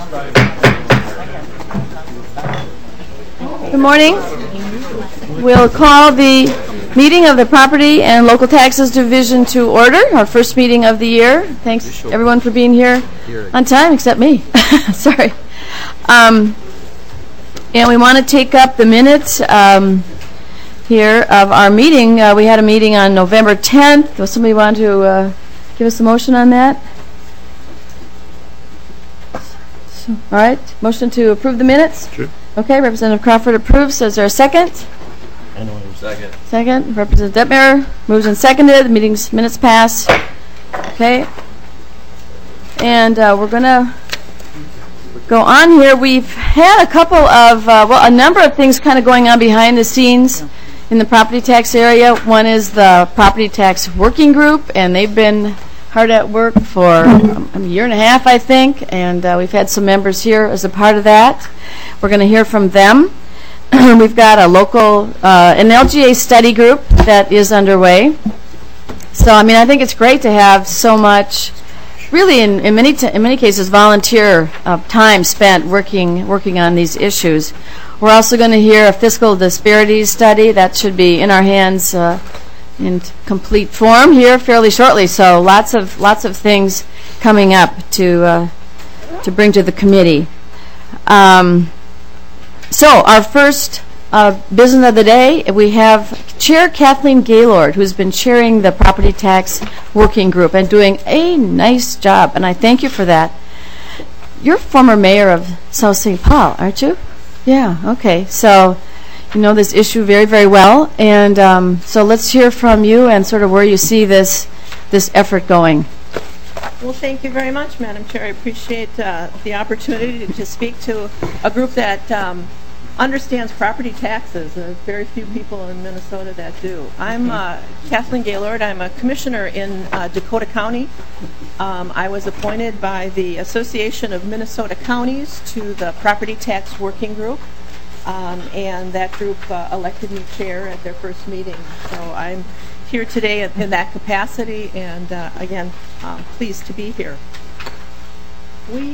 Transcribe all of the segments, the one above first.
Good morning. We'll call the meeting of the Property and Local Taxes Division to order, our first meeting of the year. Thanks, everyone, for being here on time, except me. Sorry. And we want to take up the minutes here of our meeting. We had a meeting on November 10th. Does somebody want to give us a motion on that? All right. Motion to approve the minutes? Sure. Okay. Representative Crawford approves. Is there a second? Second. Second. Representative Detmer moves and seconded. The meeting's minutes pass. Okay. And we're going to go on here. We've had a couple of, a number of things kind of going on behind the scenes in the property tax area. One is the Property Tax Working Group, and they've been hard at work for a year and a half, I think, and we've had some members here as a part of that. We're going to hear from them. We've got a local, an LGA study group that is underway. So, I mean, I think it's great to have so much, really, in many cases, volunteer time spent working on these issues. We're also going to hear a fiscal disparities study that should be in our hands in complete form here fairly shortly. So lots of things coming up to bring to the committee. So our first business of the day, we have Chair Kathleen Gaylord, who's been chairing the Property Tax Working Group and doing a nice job, and I thank you for that. You're former mayor of South St. Paul, aren't you? Yeah, okay. So you know this issue very, very well, and so let's hear from you and sort of where you see this effort going. Well, thank you very much, Madam Chair. I appreciate the opportunity to speak to a group that understands property taxes. There's very few people in Minnesota that do. I'm Kathleen Gaylord. I'm a commissioner in Dakota County. I was appointed by the Association of Minnesota Counties to the Property Tax Working Group. And that group elected me chair at their first meeting. So I'm here today in that capacity, and again, pleased to be here. We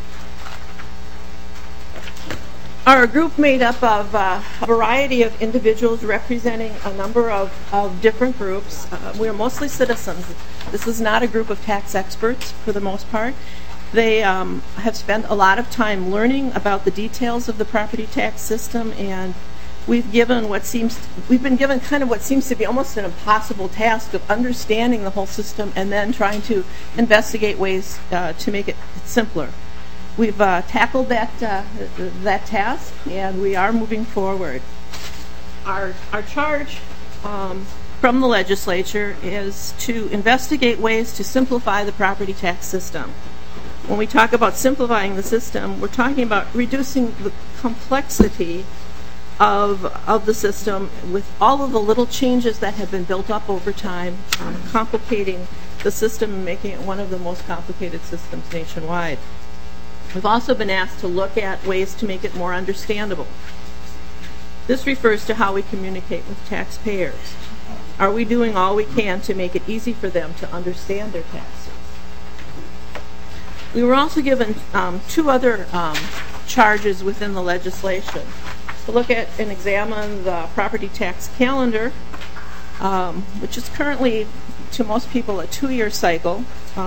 are a group made up of a variety of individuals representing a number of different groups. We're mostly citizens. This is not a group of tax experts for the most part. They have spent a lot of time learning about the details of the property tax system, and we've been given kind of what seems to be almost an impossible task of understanding the whole system and then trying to investigate ways to make it simpler. We've tackled that task, and we are moving forward. Our charge from the legislature is to investigate ways to simplify the property tax system. When we talk about simplifying the system, we're talking about reducing the complexity of the system with all of the little changes that have been built up over time, complicating the system and making it one of the most complicated systems nationwide. We've also been asked to look at ways to make it more understandable. This refers to how we communicate with taxpayers. Are we doing all we can to make it easy for them to understand their taxes? We were also given two other charges within the legislation to look at and examine the property tax calendar, which is currently, to most people, a 2-year cycle.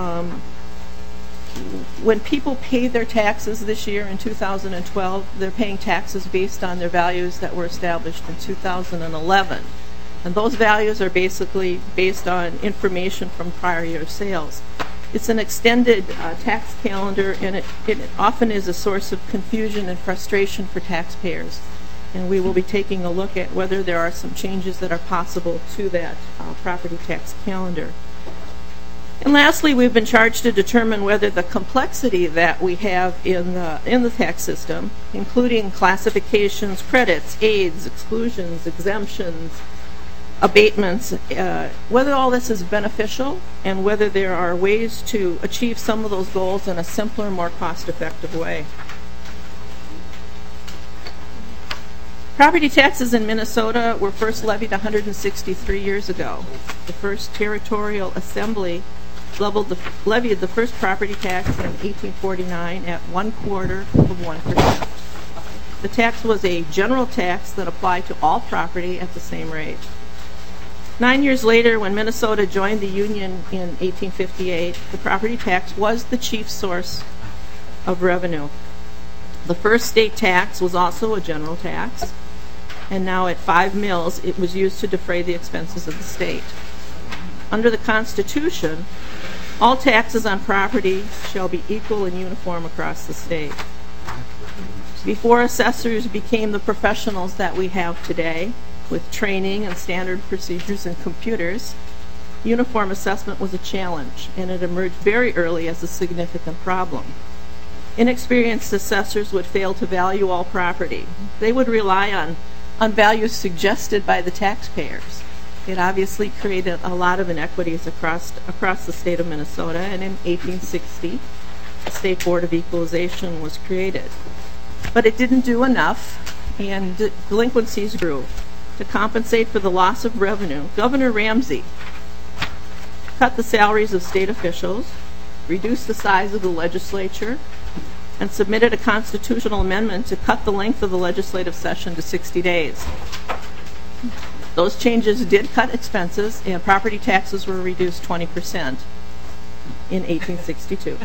When people pay their taxes this year in 2012, they're paying taxes based on their values that were established in 2011. And those values are basically based on information from prior year sales. It's an extended tax calendar, and it often is a source of confusion and frustration for taxpayers. And we will be taking a look at whether there are some changes that are possible to that property tax calendar. And lastly, we've been charged to determine whether the complexity that we have in the tax system, including classifications, credits, aids, exclusions, exemptions, abatements, whether all this is beneficial and whether there are ways to achieve some of those goals in a simpler, more cost-effective way. Property taxes in Minnesota were first levied 163 years ago. The first territorial assembly levied the first property tax in 1849 at 1/4%. The tax was a general tax that applied to all property at the same rate. 9 years later, when Minnesota joined the Union in 1858, the property tax was the chief source of revenue. The first state tax was also a general tax, and now at 5 mills, it was used to defray the expenses of the state. Under the Constitution, all taxes on property shall be equal and uniform across the state. Before assessors became the professionals that we have today, with training and standard procedures and computers, uniform assessment was a challenge, and it emerged very early as a significant problem. Inexperienced assessors would fail to value all property. They would rely on values suggested by the taxpayers. It obviously created a lot of inequities across the state of Minnesota, and in 1860, the State Board of Equalization was created. But it didn't do enough, and delinquencies grew. To compensate for the loss of revenue, Governor Ramsey cut the salaries of state officials, reduced the size of the legislature, and submitted a constitutional amendment to cut the length of the legislative session to 60 days. Those changes did cut expenses, and property taxes were reduced 20% in 1862.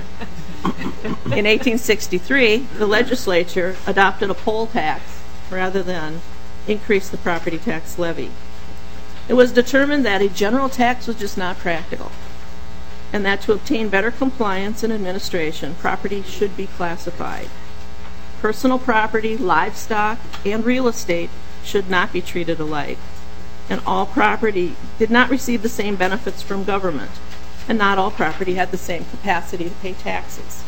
In 1863, the legislature adopted a poll tax rather than increase the property tax levy. It was determined that a general tax was just not practical, and that to obtain better compliance and administration, property should be classified. Personal property, livestock, and real estate should not be treated alike, and all property did not receive the same benefits from government, and not all property had the same capacity to pay taxes.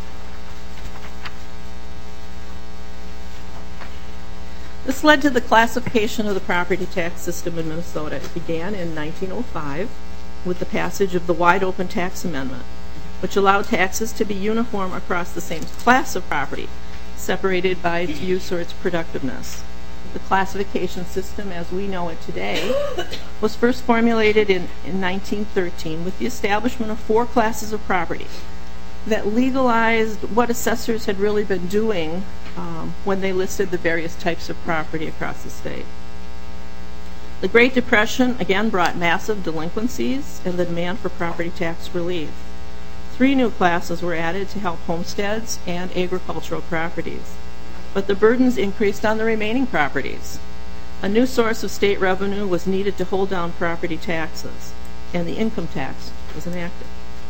This led to the classification of the property tax system in Minnesota. It began in 1905 with the passage of the Wide Open Tax Amendment, which allowed taxes to be uniform across the same class of property, separated by its use or its productiveness. The classification system as we know it today was first formulated in 1913 with the establishment of 4 classes of property that legalized what assessors had really been doing when they listed the various types of property across the state. The Great Depression again brought massive delinquencies and the demand for property tax relief. 3 new classes were added to help homesteads and agricultural properties, but the burdens increased on the remaining properties. A new source of state revenue was needed to hold down property taxes, and the income tax was enacted.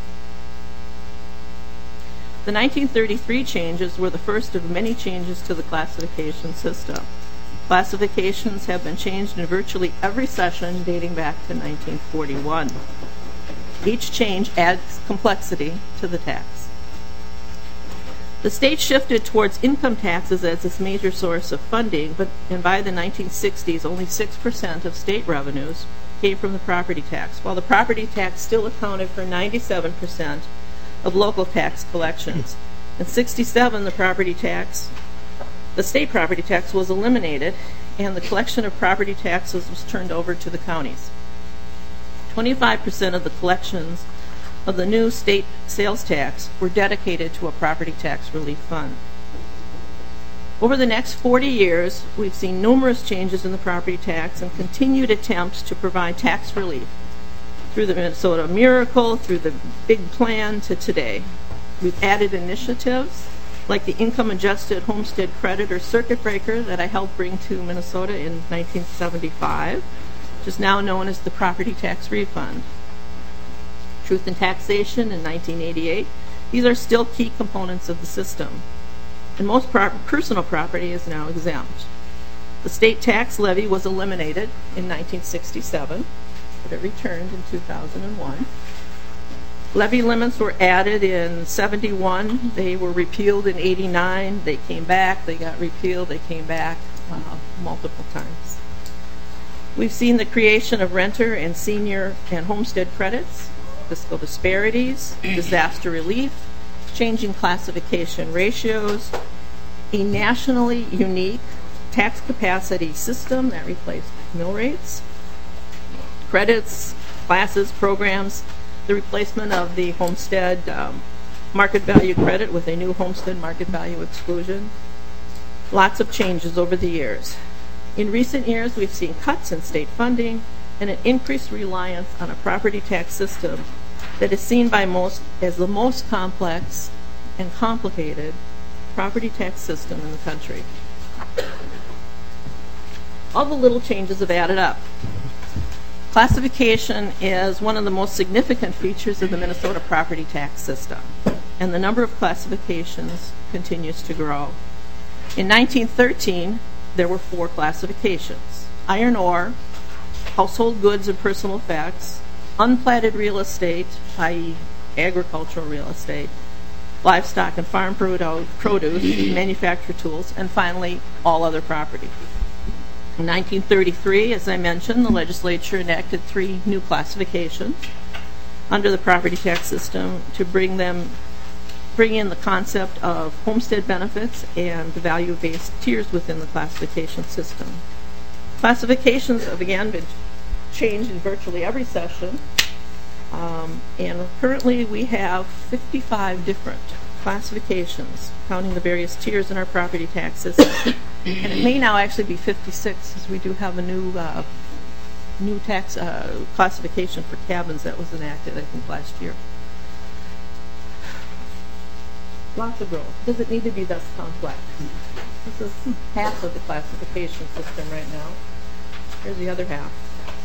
The 1933 changes were the first of many changes to the classification system. Classifications have been changed in virtually every session dating back to 1941. Each change adds complexity to the tax. The state shifted towards income taxes as its major source of funding, and by the 1960s, only 6% of state revenues came from the property tax, while the property tax still accounted for 97% of local tax collections. In 1967, the state property tax was eliminated, and the collection of property taxes was turned over to the counties. 25% of the collections of the new state sales tax were dedicated to a property tax relief fund. Over the next 40 years, we've seen numerous changes in the property tax and continued attempts to provide tax relief through the Minnesota Miracle, through the Big Plan to today. We've added initiatives like the Income Adjusted Homestead Credit or Circuit Breaker that I helped bring to Minnesota in 1975, which is now known as the Property Tax Refund. Truth in Taxation in 1988. These are still key components of the system. And most personal property is now exempt. The state tax levy was eliminated in 1967, but it returned in 2001. Levy limits were added in 71. They were repealed in 89. They came back. They got repealed. They came back multiple times. We've seen the creation of renter and senior and homestead credits, fiscal disparities, disaster relief, changing classification ratios, a nationally unique tax capacity system that replaced mill rates, credits, classes, programs the replacement of the homestead market value credit with a new homestead market value exclusion. Lots of changes over the years. In recent years, we've seen cuts in state funding and an increased reliance on a property tax system that is seen by most as the most complex and complicated property tax system in the country. All the little changes have added up. Classification is one of the most significant features of the Minnesota property tax system, and the number of classifications continues to grow. In 1913, there were 4 classifications: iron ore, household goods and personal effects, unplatted real estate, i.e. agricultural real estate, livestock and farm produce, manufactured tools, and finally, all other property. In 1933, as I mentioned, the legislature enacted 3 new classifications under the property tax system to bring in the concept of homestead benefits and the value-based tiers within the classification system. Classifications have again been changed in virtually every session, and currently we have 55 different classifications, counting the various tiers in our property tax system. And it may now actually be 56, as we do have a new tax classification for cabins that was enacted, I think, last year. Lots of growth. Does it need to be thus complex? This is half of the classification system right now. Here's the other half.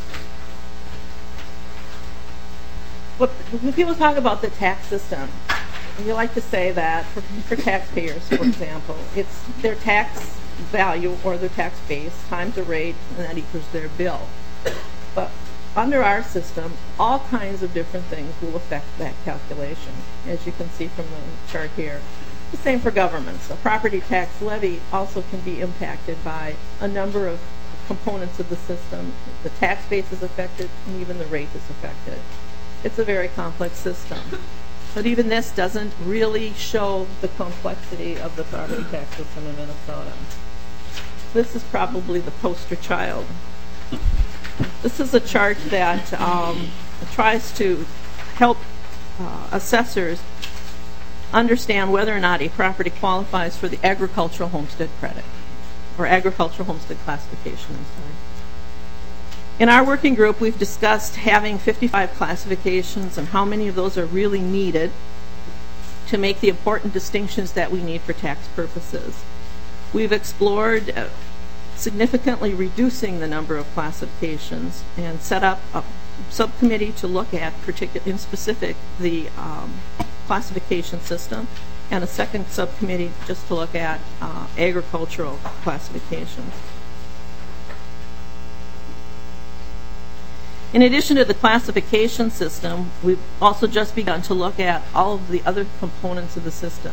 When people talk about the tax system, we like to say that for taxpayers, for example, it's their tax value or their tax base times the rate, and that equals their bill. But under our system, all kinds of different things will affect that calculation, as you can see from the chart here. The same for governments. A property tax levy also can be impacted by a number of components of the system. The tax base is affected, and even the rate is affected. It's a very complex system. But even this doesn't really show the complexity of the property tax system in Minnesota. This is probably the poster child. This is a chart that tries to help assessors understand whether or not a property qualifies for the agricultural homestead credit, or agricultural homestead classification, I'm sorry. In our working group, we've discussed having 55 classifications and how many of those are really needed to make the important distinctions that we need for tax purposes. We've explored significantly reducing the number of classifications and set up a subcommittee to look at, in specific, the classification system, and a second subcommittee just to look at agricultural classifications. In addition to the classification system, we've also just begun to look at all of the other components of the system.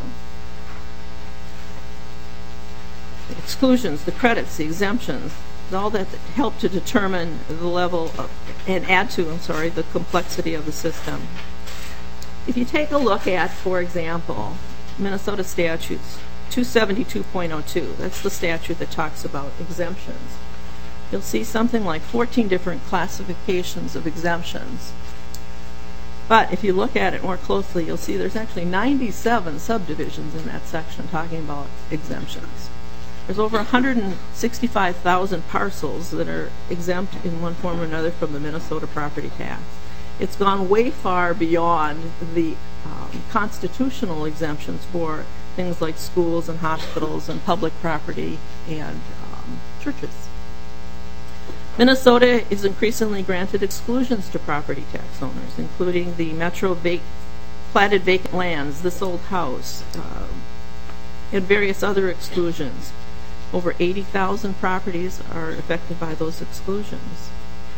The exclusions, the credits, the exemptions, all that help to determine the level of, and add to, the complexity of the system. If you take a look at, for example, Minnesota statutes 272.02, that's the statute that talks about exemptions. You'll see something like 14 different classifications of exemptions. But if you look at it more closely, you'll see there's actually 97 subdivisions in that section talking about exemptions. There's over 165,000 parcels that are exempt in one form or another from the Minnesota property tax. It's gone way far beyond the constitutional exemptions for things like schools and hospitals and public property and churches. Minnesota is increasingly granted exclusions to property tax owners, including the metro platted vacant lands, this old house, and various other exclusions. Over 80,000 properties are affected by those exclusions.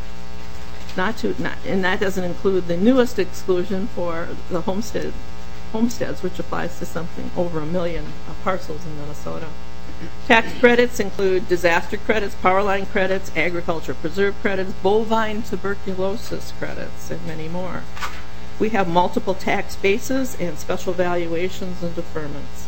And that doesn't include the newest exclusion for the homesteads, which applies to something over 1 million parcels in Minnesota. Tax credits include disaster credits, power line credits, agriculture preserve credits, bovine tuberculosis credits, and many more. We have multiple tax bases and special valuations and deferments.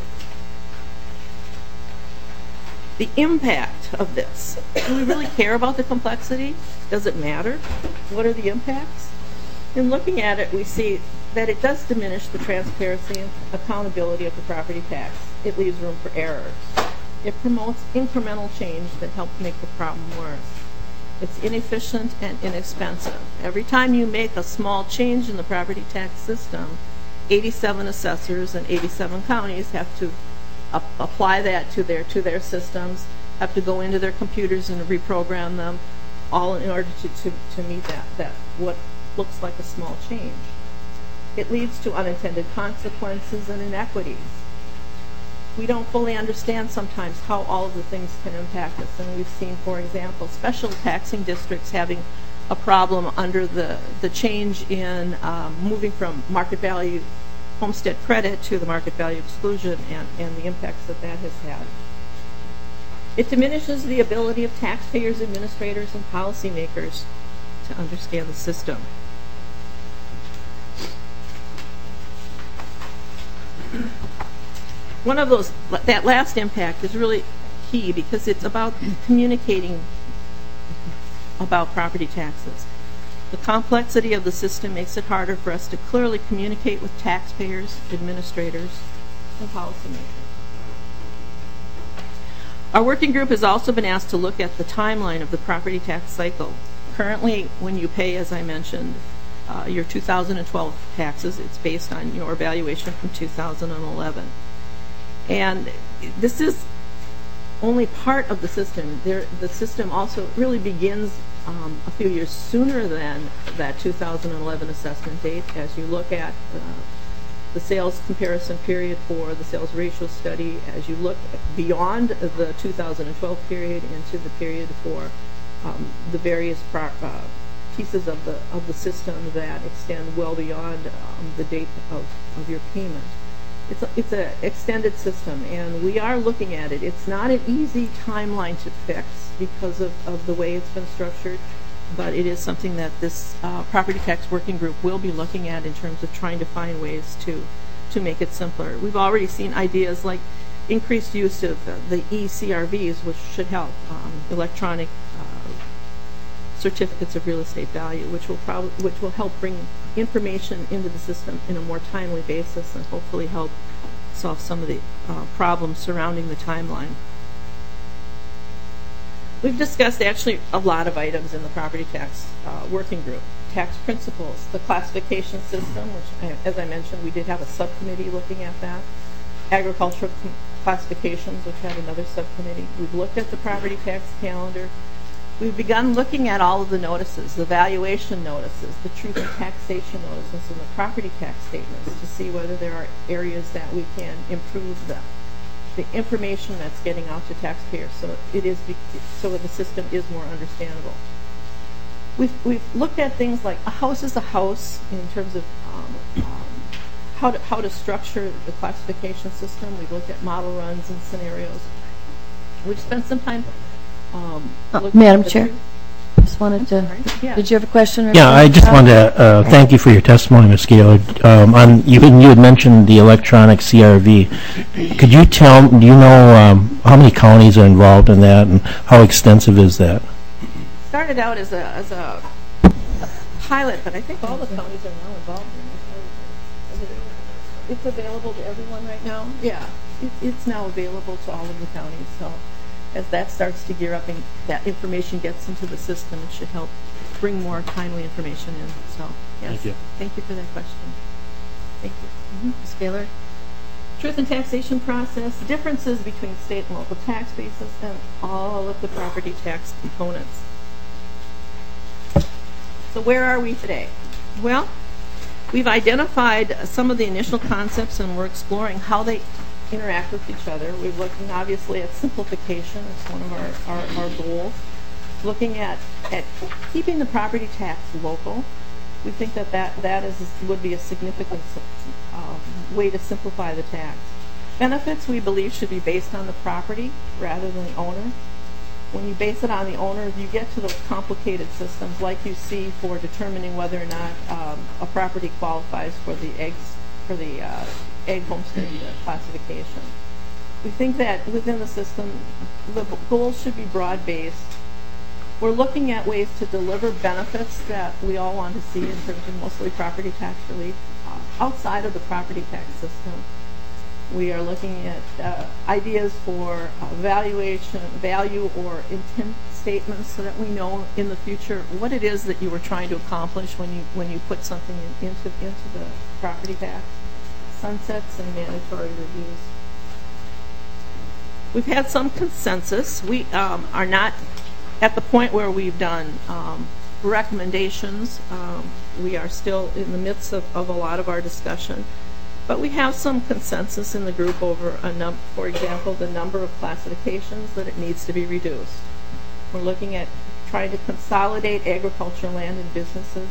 The impact of this. Do we really care about the complexity? Does it matter? What are the impacts? In looking at it, we see that it does diminish the transparency and accountability of the property tax. It leaves room for errors. It promotes incremental change that helps make the problem worse. It's inefficient and inexpensive. Every time you make a small change in the property tax system, 87 assessors and 87 counties have to apply that to their systems, have to go into their computers and reprogram them, all in order to meet that what looks like a small change. It leads to unintended consequences and inequities. We don't fully understand sometimes how all of the things can impact us, and we've seen, for example, special taxing districts having a problem under the change in moving from market value homestead credit to the market value exclusion and the impacts that has had. It diminishes the ability of taxpayers, administrators, and policymakers to understand the system. One of those, that last impact is really key because it's about communicating about property taxes. The complexity of the system makes it harder for us to clearly communicate with taxpayers, administrators, and policymakers. Our working group has also been asked to look at the timeline of the property tax cycle. Currently, when you pay, as I mentioned, your 2012 taxes, it's based on your valuation from 2011. And this is only part of the system. The system also really begins a few years sooner than that 2011 assessment date. As you look at the sales comparison period for the sales ratio study, as you look beyond the 2012 period into the period for the various pieces of the system that extend well beyond the date of your payment. It's an extended system, and we are looking at it. It's not an easy timeline to fix because of the way it's been structured, but it is something that this property tax working group will be looking at in terms of trying to find ways to make it simpler. We've already seen ideas like increased use of the eCRVs, which should help, electronic certificates of real estate value, which will help bring information into the system in a more timely basis and hopefully help solve some of the problems surrounding the timeline. We've discussed actually a lot of items in the property tax working group. Tax principles, the classification system, which, as I mentioned, we did have a subcommittee looking at that. Agricultural classifications, which had another subcommittee. We've looked at the property tax calendar. We've begun looking at all of the notices, the valuation notices, the truth in taxation notices, and the property tax statements to see whether there are areas that we can improve the information that's getting out to taxpayers so the system is more understandable. We've looked at things like a house is a house in terms of how to structure the classification system. We've looked at model runs and scenarios. We've spent some time Madam Chair, just wanted to. Yeah. Did you have a question? Or yeah, I just wanted to thank you for your testimony, Ms. Gaylord. You had mentioned the electronic CRV. Could you do you know how many counties are involved in that, and how extensive is that? Started out as a pilot, but I think all the counties are now involved in it. It's available to everyone right now. Yeah, it's now available to all of the counties. So as that starts to gear up and that information gets into the system, it should help bring more timely information in. So yes, thank you for that question. Thank you. Ms. Gaylord. Truth in taxation process, differences between state and local tax bases, and all of the property tax components. So where are we today? Well, we've identified some of the initial concepts, and we're exploring how they interact with each other. We're looking obviously at simplification as one of our goals. Looking at keeping the property tax local. We think that would be a significant way to simplify the tax. Benefits, we believe, should be based on the property rather than the owner. When you base it on the owner, you get to those complicated systems like you see for determining whether or not a property qualifies for the egg homestead classification. We think that within the system, the goals should be broad-based We're looking at ways to deliver benefits that we all want to see in terms of mostly property tax relief outside of the property tax system. We are looking at ideas for valuation, value or intent statements so that we know in the future what it is that you were trying to accomplish when you put something into the property tax. Sunsets and mandatory reviews. We've had some consensus. We are not at the point where we've done recommendations. We are still in the midst of a lot of our discussion. But we have some consensus in the group over, for example, the number of classifications that it needs to be reduced. We're looking at trying to consolidate agricultural land and businesses,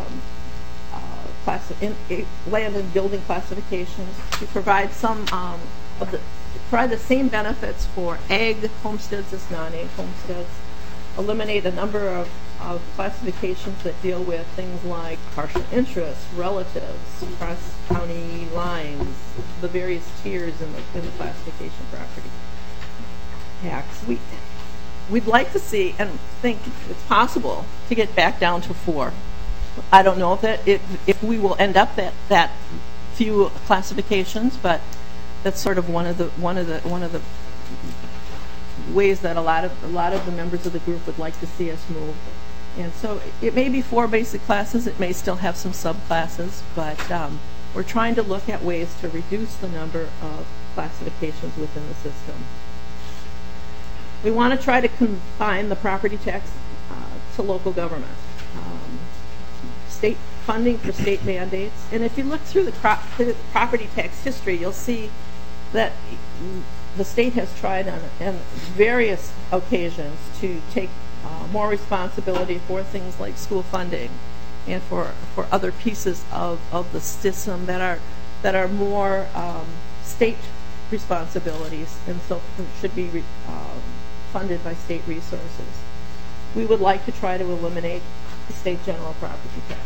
land and building classifications to provide provide the same benefits for ag homesteads as non-ag homesteads. Eliminate a number of classifications that deal with things like partial interest, relatives, cross-county lines, the various tiers in the classification property tax. We'd like to see and think it's possible to get back down to 4. I don't know if we will end up that few classifications, but that's sort of one of the ways that a lot of the members of the group would like to see us move. And so it may be 4 basic classes. It may still have some subclasses, but we're trying to look at ways to reduce the number of classifications within the system. We want to try to confine the property tax to local government. State funding for state mandates. And if you look through the property tax history, you'll see that the state has tried on various occasions to take more responsibility for things like school funding and for other pieces of the system that are more state responsibilities and so should be funded by state resources. We would like to try to eliminate the state general property tax.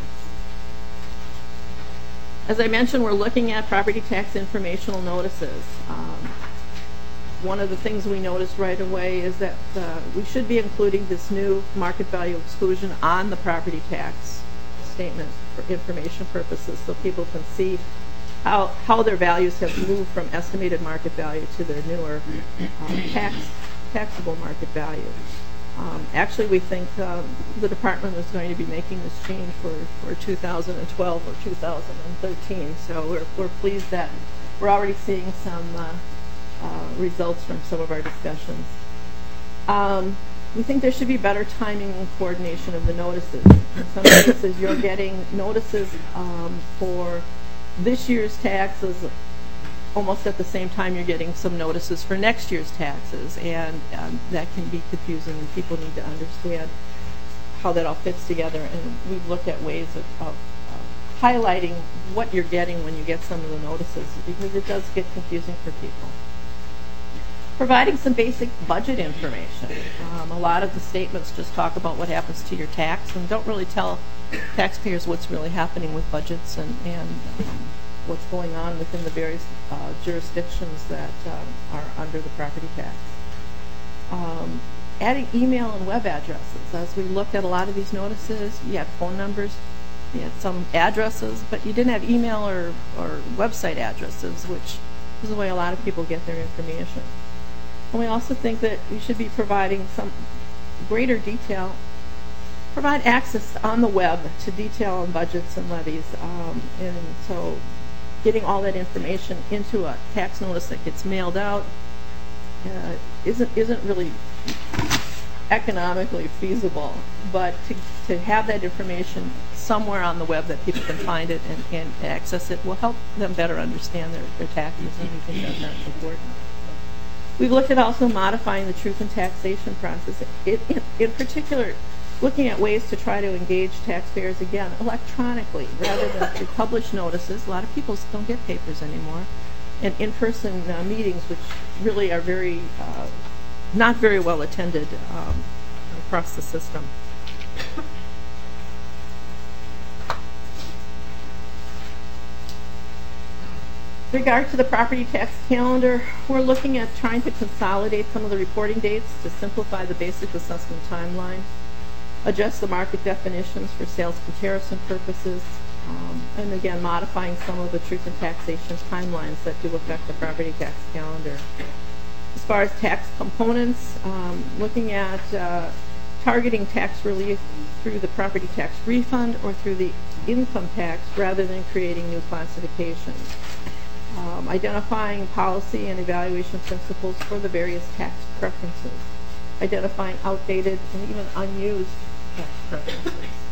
As I mentioned, we're looking at property tax informational notices. One of the things we noticed right away is that we should be including this new market value exclusion on the property tax statement for information purposes so people can see how their values have moved from estimated market value to their newer taxable market value. Actually, we think the department is going to be making this change for 2012 or 2013. So we're pleased that we're already seeing some results from some of our discussions. We think there should be better timing and coordination of the notices. In some cases, you're getting notices for this year's taxes almost at the same time you're getting some notices for next year's taxes, and that can be confusing, and people need to understand how that all fits together. And we've looked at ways of highlighting what you're getting when you get some of the notices, because it does get confusing for people. Providing some basic budget information. A lot of the statements just talk about what happens to your tax and don't really tell taxpayers what's really happening with budgets and what's going on within the various jurisdictions that are under the property tax. Adding email and web addresses. As we looked at a lot of these notices, you had phone numbers, you had some addresses, but you didn't have email or website addresses, which is the way a lot of people get their information. And we also think that we should be providing some greater detail, provide access on the web to detail on budgets and levies. And so getting all that information into a tax notice that gets mailed out isn't really economically feasible, but to have that information somewhere on the web that people can find it and access it will help them better understand their taxes, and we think that's important. We've looked at also modifying the truth in taxation process, in particular looking at ways to try to engage taxpayers again electronically rather than through published notices. A lot of people don't get papers anymore, and in-person meetings, which really are not very well attended across the system. With regard to the property tax calendar, we're looking at trying to consolidate some of the reporting dates to simplify the basic assessment timeline. adjust the market definitions for sales comparison purposes, and again, modifying some of the truth in taxation timelines that do affect the property tax calendar. As far as tax components, looking at targeting tax relief through the property tax refund or through the income tax rather than creating new classifications. Identifying policy and evaluation principles for the various tax preferences. Identifying outdated and even unused tax preferences.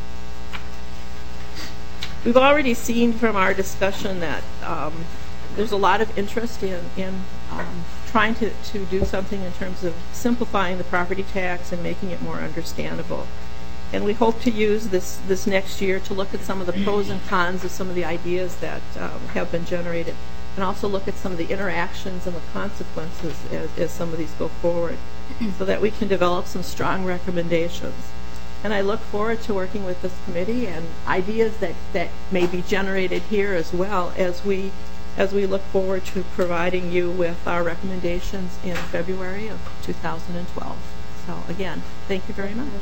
We've already seen from our discussion that there's a lot of interest in trying to do something in terms of simplifying the property tax and making it more understandable. And we hope to use this next year to look at some of the pros and cons of some of the ideas that have been generated, and also look at some of the interactions and the consequences as some of these go forward, so that we can develop some strong recommendations. And I look forward to working with this committee and ideas that may be generated here as well as we look forward to providing you with our recommendations in February of 2012. So again, thank you very much.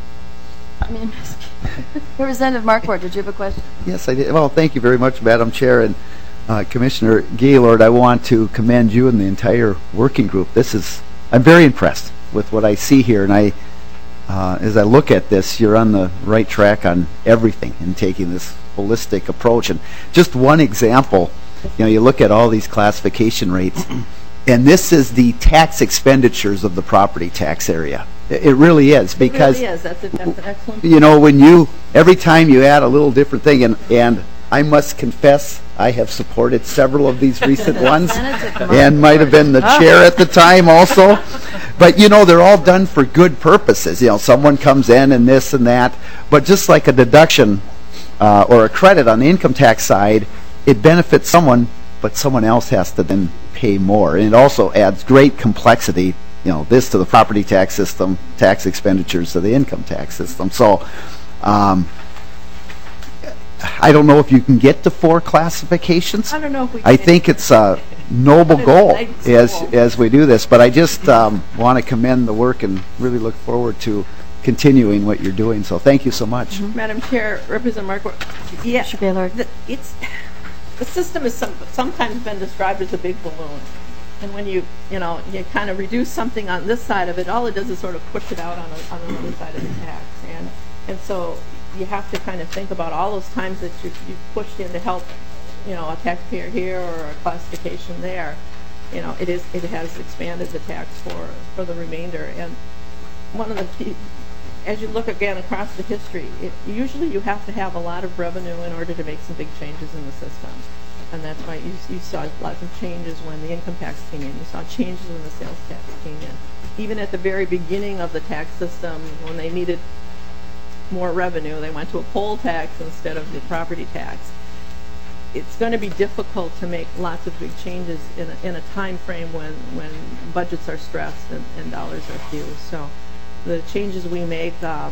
Representative Marquardt, did you have a question? Yes, I did. Well, thank you very much, Madam Chair. And Commissioner Gaylord, I want to commend you and the entire working group. I'm very impressed with what I see here, and as I look at this, you're on the right track on everything in taking this holistic approach. And just one example, you look at all these classification rates, and this is the tax expenditures of the property tax area. It really is, because it really is. That's an excellent. When every time you add a little different thing, and I must confess, I have supported several of these recent ones, and might have been the chair at the time also. But they're all done for good purposes. Someone comes in and this and that, but just like a deduction or a credit on the income tax side, it benefits someone, but someone else has to then pay more, and it also adds great complexity. This to the property tax system, tax expenditures to the income tax system. So I don't know if you can get to 4 classifications. I don't know if we can. I think it's a noble goal as we do this, but I just want to commend the work and really look forward to continuing what you're doing. So thank you so much. Mm-hmm. Madam Chair, Representative Marquardt, the system has sometimes been described as a big balloon. And when you kind of reduce something on this side of it, all it does is sort of push it out on another side of the tax. And so you have to kind of think about all those times that you've pushed in to help, a taxpayer here or a classification there. It has expanded the tax for the remainder. And one of the key, as you look again across the history, usually you have to have a lot of revenue in order to make some big changes in the system. And that's why you saw lots of changes when the income tax came in. You saw changes when the sales tax came in. Even at the very beginning of the tax system, when they needed more revenue, they went to a poll tax instead of the property tax. It's going to be difficult to make lots of big changes in a time frame when budgets are stressed and dollars are few. So the changes we make,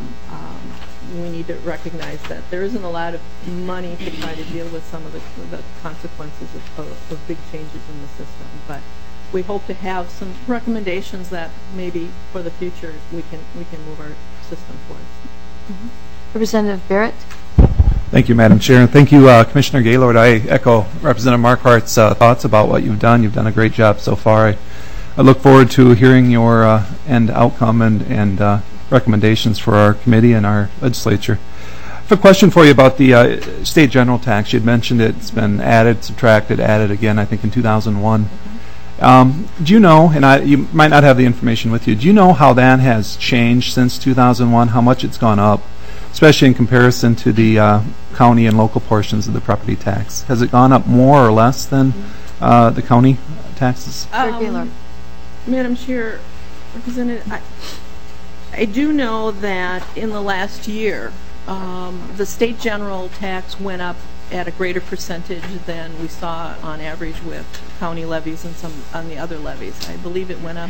we need to recognize that there isn't a lot of money to try to deal with some of the consequences of big changes in the system. But we hope to have some recommendations that maybe for the future we can move our system towards. Mm-hmm. Representative Barrett. Thank you, Madam Chair, and thank you, Commissioner Gaylord. I echo Representative Marquardt's thoughts about what you've done. You've done a great job so far. I look forward to hearing your end outcome and recommendations for our committee and our legislature. I have a question for you about the state general tax. You had mentioned it's been added, subtracted, added again, I think in 2001. Do you know, and you might not have the information with you, do you know how that has changed since 2001, how much it's gone up, especially in comparison to the county and local portions of the property tax? Has it gone up more or less than the county taxes? Madam Chair, Representative, I do know that in the last year, the state general tax went up at a greater percentage than we saw on average with county levies and some on the other levies. I believe it went up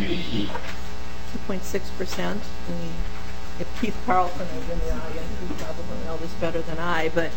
2.6%. And if Keith Carlson is in the audience, he probably know this better than I, but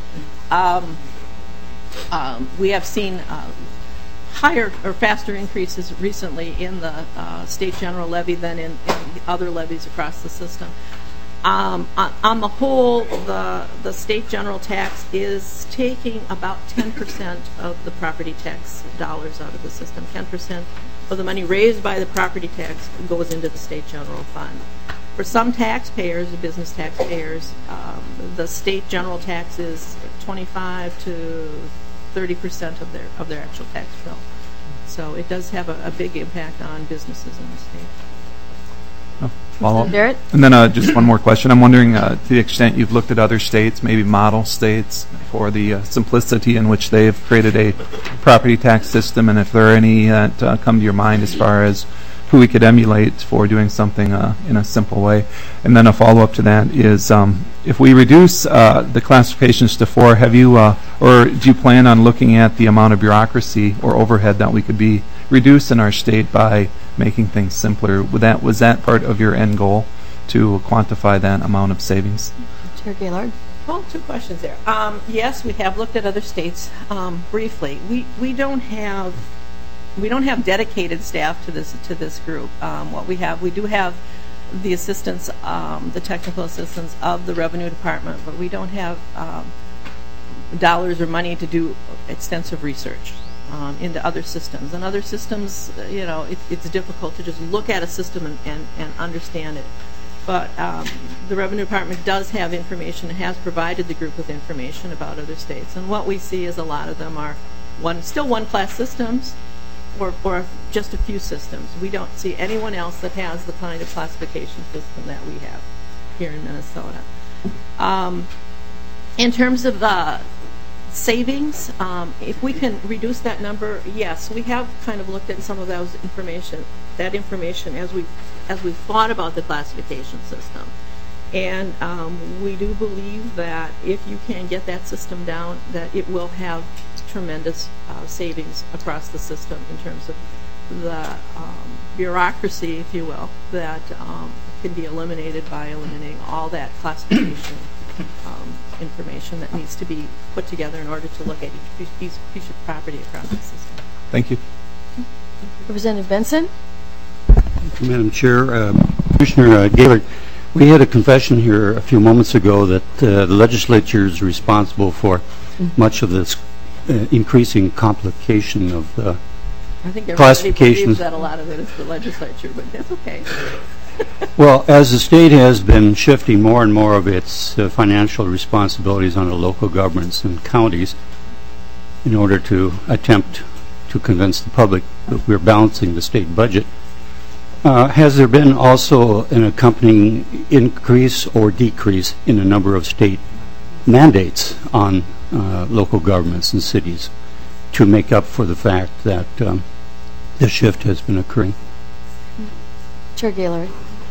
we have seen higher or faster increases recently in the state general levy than in other levies across the system. On the whole, the state general tax is taking about 10% of the property tax dollars out of the system. 10% of the money raised by the property tax goes into the state general fund. For some taxpayers, business taxpayers, the state general tax is 25 to 30% of their actual tax bill. So it does have a big impact on businesses in the state. Follow-up. Barrett? And then just one more question. I'm wondering, to the extent you've looked at other states, maybe model states, for the simplicity in which they've created a property tax system, and if there are any that come to your mind as far as who we could emulate for doing something in a simple way. And then a follow-up to that is, if we reduce the classifications to 4, have you, or do you plan on looking at the amount of bureaucracy or overhead that we could be reduce in our state by making things simpler? Was that part of your end goal, to quantify that amount of savings? Chair Gaylord? Well, 2 questions there. Yes, we have looked at other states briefly. We don't have dedicated staff to this group. What we do have the assistance, the technical assistance of the Revenue Department, but we don't have dollars or money to do extensive research into other systems. And other systems, it's difficult to just look at a system and understand it. But the Revenue Department does have information and has provided the group with information about other states. And what we see is a lot of them are still one-class systems, or just a few systems. We don't see anyone else that has the kind of classification system that we have here in Minnesota. In terms of the savings, if we can reduce that number, yes, we have kind of looked at some of that information as we've thought about the classification system. And we do believe that if you can get that system down, that it will have tremendous savings across the system in terms of the bureaucracy, if you will, that can be eliminated by eliminating all that classification information that needs to be put together in order to look at each piece of property across the system. Thank you. Representative Benson? Thank you, Madam Chair. Commissioner Gaylord, we had a confession here a few moments ago that the legislature is responsible for much of this increasing complication of the I think everybody classifications. believes that a lot of it is the legislature, but that's okay. Well, as the state has been shifting more and more of its financial responsibilities onto local governments and counties in order to attempt to convince the public that we're balancing the state budget, has there been also an accompanying increase or decrease in the number of state mandates on local governments and cities to make up for the fact that the shift has been occurring? Chair Gaylord?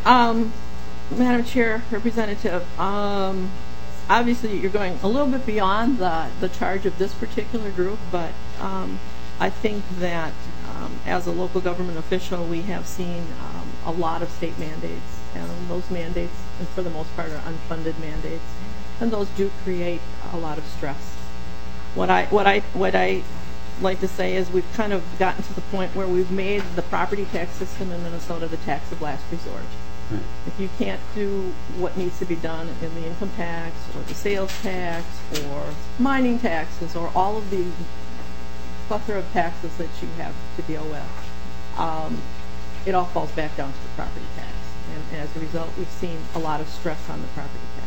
Madam Chair, Representative, obviously you're going a little bit beyond the charge of this particular group, but I think that as a local government official, we have seen a lot of state mandates, and those mandates, for the most part, are unfunded mandates, and those do create a lot of stress. What I like to say is we've kind of gotten to the point where we've made the property tax system in Minnesota the tax of last resort. Right. If you can't do what needs to be done in the income tax or the sales tax or mining taxes or all of the plethora of taxes that you have to deal with, it all falls back down to the property tax. And as a result, we've seen a lot of stress on the property tax.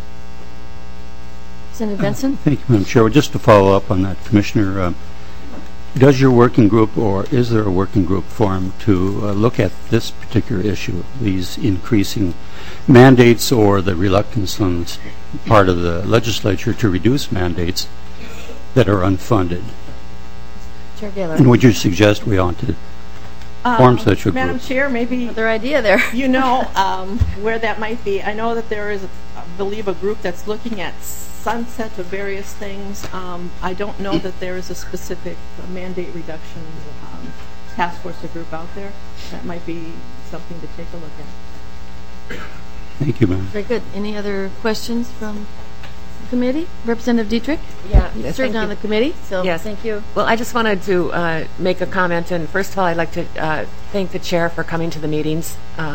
Senator Benson? Thank you, Madam Chair. Just to follow up on that, Commissioner, does your working group, or is there a working group formed to look at this particular issue, these increasing mandates or the reluctance on part of the legislature to reduce mandates that are unfunded? Chair Gaylord? And would you suggest we ought to form such a group? Madam Chair, maybe Another idea there. you know where that might be. I know that there is, I believe, a group that's looking at sunset of various things. I don't know that there is a specific mandate reduction task force or group out there. That might be something to take a look at. Thank you, ma'am. Very good. Any other questions from Committee, Representative Dietrich. Yeah, You thank served on you. the committee, so Yes. thank you. Well, I just wanted to make a comment, and first of all, I'd like to thank the chair for coming to the meetings.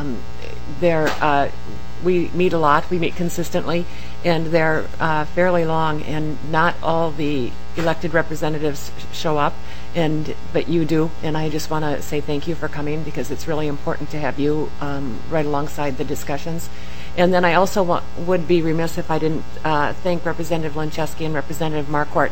We meet a lot, we meet consistently, and they're fairly long, and not all the elected representatives show up, but you do, and I just want to say thank you for coming, because it's really important to have you right alongside the discussions. And then I also would be remiss if I didn't thank Representative Lencheski and Representative Marquardt.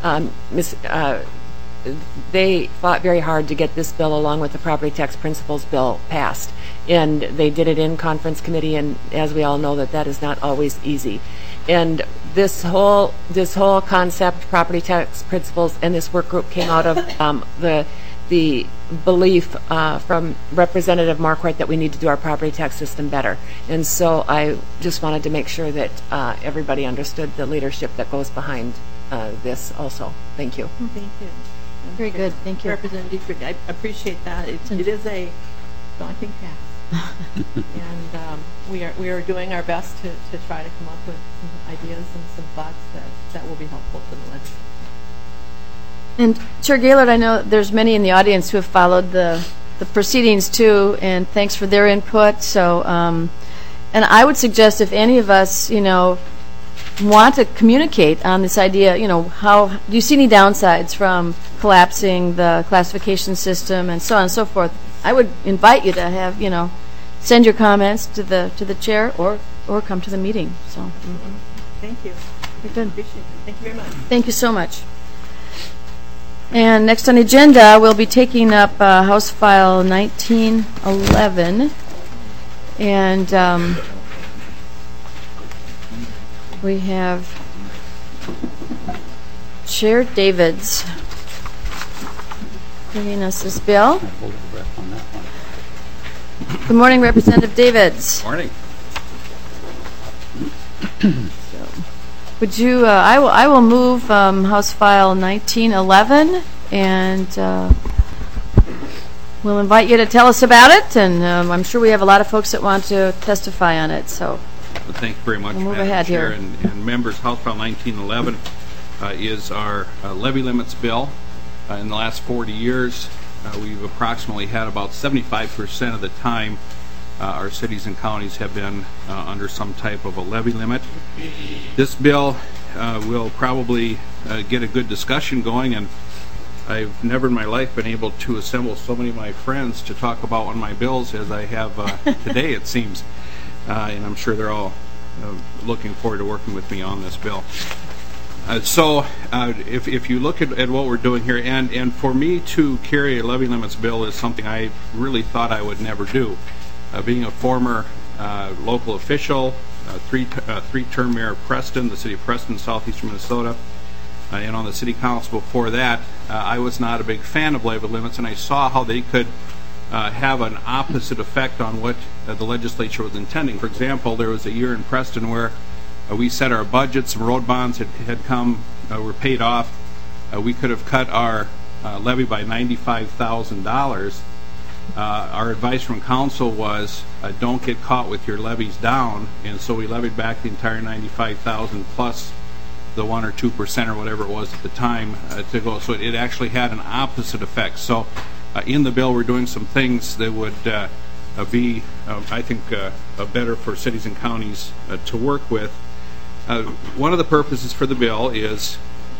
They fought very hard to get this bill, along with the property tax principles bill, passed. And they did it in conference committee, and as we all know, that is not always easy. And this whole concept, property tax principles, and this work group came out of the belief from Representative Marquardt that we need to do our property tax system better. And so I just wanted to make sure that everybody understood the leadership that goes behind this also. Thank you. Thank you. Very good, thank you. Representative Dietrich, I appreciate that. It is a daunting task. And we are doing our best to try to come up with some ideas and some thoughts that will be helpful to the legislature. And Chair Gaylord, I know there's many in the audience who have followed the proceedings too, and thanks for their input. So, and I would suggest if any of us, want to communicate on this idea, how do you see any downsides from collapsing the classification system and so on and so forth? I would invite you to have, send your comments to the chair or come to the meeting. So, Thank you. You're good. Appreciate it. Thank you very much. Thank you so much. And next on the agenda, we'll be taking up House File 1911. And we have Chair Davids bringing us this bill. Hold your breath on that one. Good morning, Representative Davids. Morning. Would you, I will move House File 1911, and we'll invite you to tell us about it, and I'm sure we have a lot of folks that want to testify on it, so. Well, thank you very much, We'll move Madam ahead Chair here. and members. House File 1911 is our levy limits bill. In the last 40 years, we've approximately had about 75% of the time our cities and counties have been under some type of a levy limit. This bill will probably get a good discussion going, and I've never in my life been able to assemble so many of my friends to talk about one of my bills as I have today, it seems. And I'm sure they're all looking forward to working with me on this bill. So if you look at what we're doing here, and for me to carry a levy limits bill is something I really thought I would never do. Being a former local official, three-term mayor of Preston, the city of Preston, southeastern Minnesota, and on the city council before that, I was not a big fan of levy limits, and I saw how they could have an opposite effect on what the legislature was intending. For example, there was a year in Preston where we set our budget, some road bonds had come, were paid off. We could have cut our levy by $95,000. Our advice from council was don't get caught with your levies down, and so we levied back the entire $95,000 plus the 1 or 2% or whatever it was at the time to go. So it actually had an opposite effect. So in the bill, we're doing some things that would be, I think, better for cities and counties to work with. One of the purposes for the bill is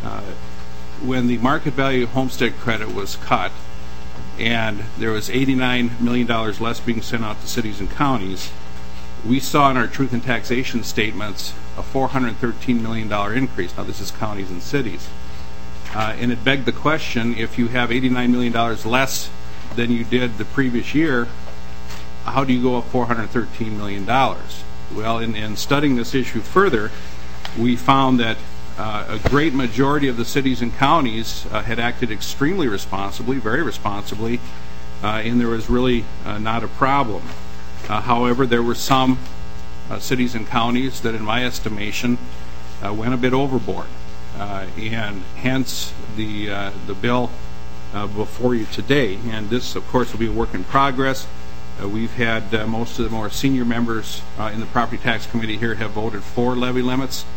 when the market value homestead credit was cut, and there was $89 million less being sent out to cities and counties, we saw in our truth in taxation statements a $413 million increase. Now this is counties and cities. And it begged the question, if you have $89 million less than you did the previous year, how do you go up $413 million? Well, in studying this issue further, we found that a great majority of the cities and counties had acted extremely responsibly, very responsibly, and there was really not a problem. However, there were some cities and counties that, in my estimation, went a bit overboard, and hence the bill before you today. And this, of course, will be a work in progress. We've had most of the more senior members in the Property Tax Committee here have voted for levy limits.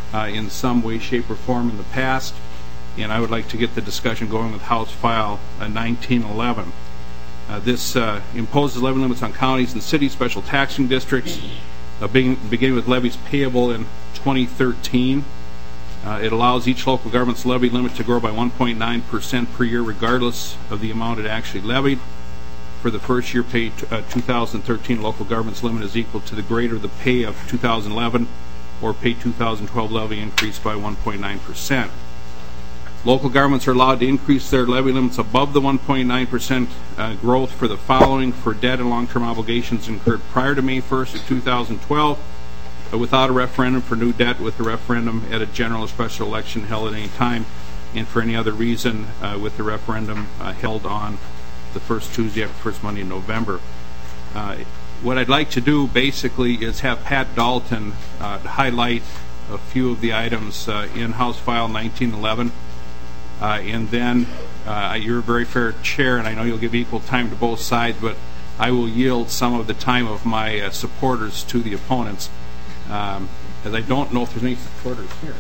in some way, shape, or form in the past, and I would like to get the discussion going with House File 1911. This imposes levy limits on counties and cities, special taxing districts, beginning with levies payable in 2013. It allows each local government's levy limit to grow by 1.9% per year, regardless of the amount it actually levied. For the first year pay 2013, local government's limit is equal to the greater the pay of 2011 or pay 2012 levy increased by 1.9%. Local governments are allowed to increase their levy limits above the 1.9% growth for the following: for debt and long-term obligations incurred prior to May 1st of 2012, without a referendum; for new debt with a referendum at a general or special election held at any time; and for any other reason with the referendum held on the first Tuesday after first Monday in November. What I'd like to do basically is have Pat Dalton highlight a few of the items in House File 1911. And then you're a very fair chair, and I know you'll give equal time to both sides, but I will yield some of the time of my supporters to the opponents, as I don't know if there's any supporters here.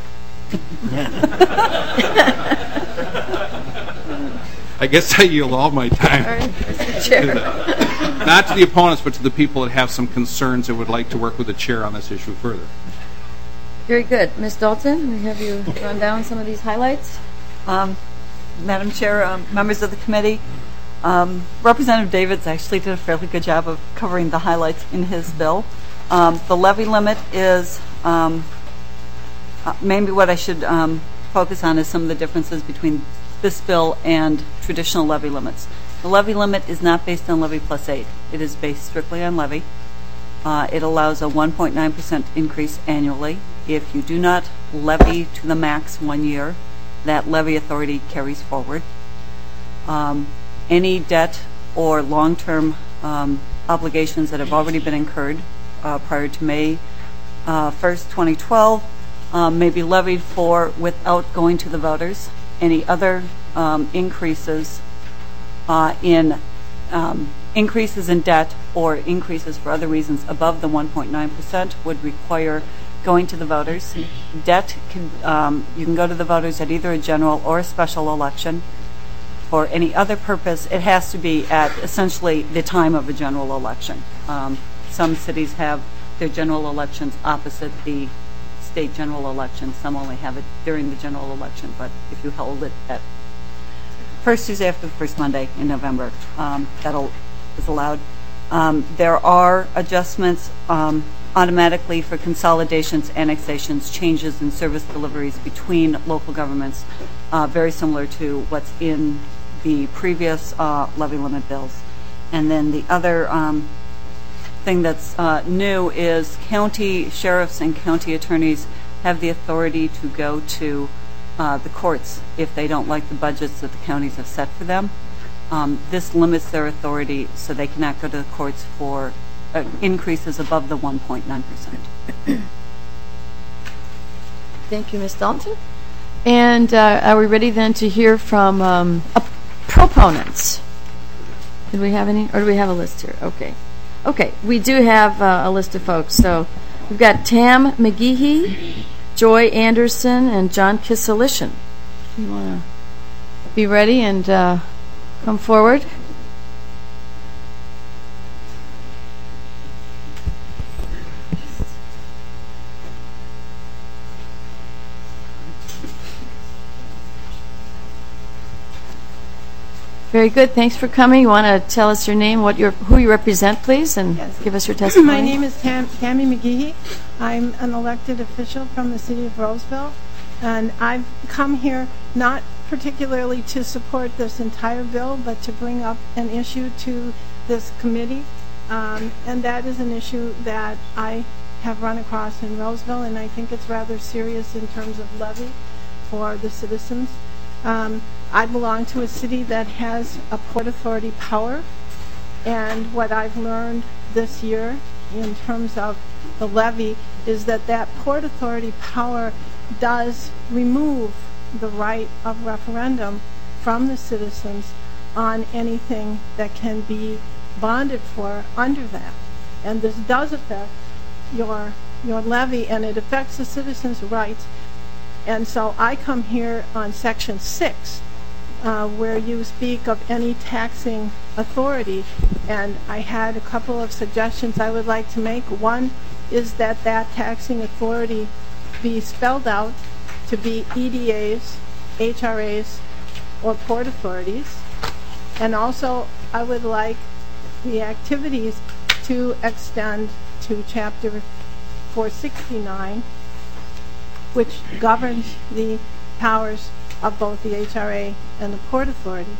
I guess I yield all my time. All right, Mr. Chair. Not to the opponents, but to the people that have some concerns and would like to work with the chair on this issue further. Very good. Ms. Dalton, we have you run down some of these highlights. Madam Chair, members of the committee, Representative Davids actually did a fairly good job of covering the highlights in his bill. The levy limit is maybe what I should focus on is some of the differences between this bill and traditional levy limits. The levy limit is not based on levy plus 8. It is based strictly on levy. It allows a 1.9% increase annually. If you do not levy to the max 1 year, that levy authority carries forward. Any debt or long-term obligations that have already been incurred prior to May 1st, 2012 may be levied for without going to the voters. Any other increases in debt or increases for other reasons above the 1.9% would require going to the voters. Debt you can go to the voters at either a general or a special election. For any other purpose, it has to be at essentially the time of a general election. Some cities have their general elections opposite the state general election. Some only have it during the general election, but if you hold it at first Tuesday after the first Monday in November, that is allowed. There are adjustments automatically for consolidations, annexations, changes in service deliveries between local governments, very similar to what's in the previous levy limit bills. And then the other thing that's new is county sheriffs and county attorneys have the authority to go to the courts if they don't like the budgets that the counties have set for them. This limits their authority, so they cannot go to the courts for increases above the 1.9%. Thank you, Ms. Dalton. And are we ready then to hear from proponents? Did we have any, or do we have a list here? Okay. Okay, we do have a list of folks. So we've got Tam McGehee, Joy Anderson, and John Kissalishin. Do you want to be ready and come forward? Very good. Thanks for coming. You want to tell us your name, who you represent, please, and give us your testimony? My name is Tammy McGehee. I'm an elected official from the city of Roseville, and I've come here not particularly to support this entire bill, but to bring up an issue to this committee, and that is an issue that I have run across in Roseville, and I think it's rather serious in terms of levy for the citizens. I belong to a city that has a Port Authority power, and what I've learned this year in terms of the levy is that Port Authority power does remove the right of referendum from the citizens on anything that can be bonded for under that. And this does affect your your levy, and it affects the citizens' rights. And so I come here on Section 6, where you speak of any taxing authority, and I had a couple of suggestions I would like to make. One is that that taxing authority be spelled out to be EDAs, HRAs, or port authorities. And also, I would like the activities to extend to Chapter 469, which governs the powers of both the HRA and the Port Authority.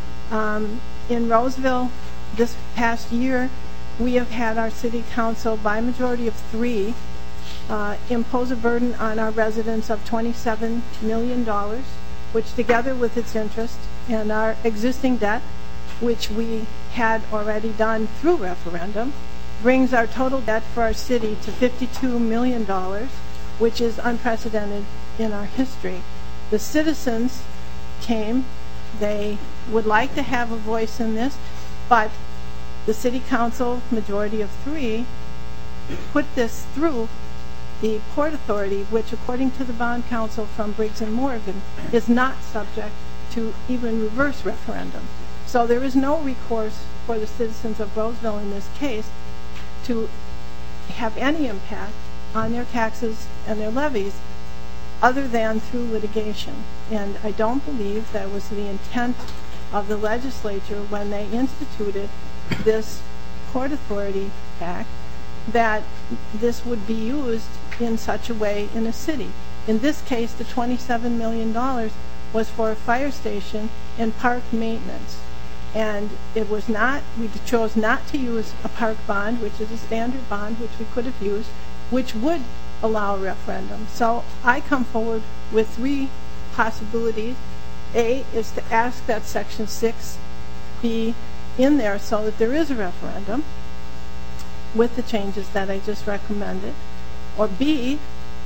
In Roseville, this past year, we have had our City Council, by majority of 3, impose a burden on our residents of $27 million, which together with its interest and our existing debt, which we had already done through referendum, brings our total debt for our city to $52 million, which is unprecedented in our history. The citizens came. They would like to have a voice in this, but the City Council, majority of 3, put this through the Port Authority, which according to the bond counsel from Briggs & Morgan is not subject to even reverse referendum. So there is no recourse for the citizens of Roseville in this case to have any impact on their taxes and their levies other than through litigation. And I don't believe that was the intent of the legislature when they instituted this Port Authority Act, that this would be used in such a way in a city. In this case, the $27 million was for a fire station and park maintenance. And it was not, we chose not to use a park bond, which is a standard bond, which we could have used, which would allow a referendum. So I come forward with 3 possibilities. A is to ask that Section 6 be in there so that there is a referendum with the changes that I just recommended. Or B,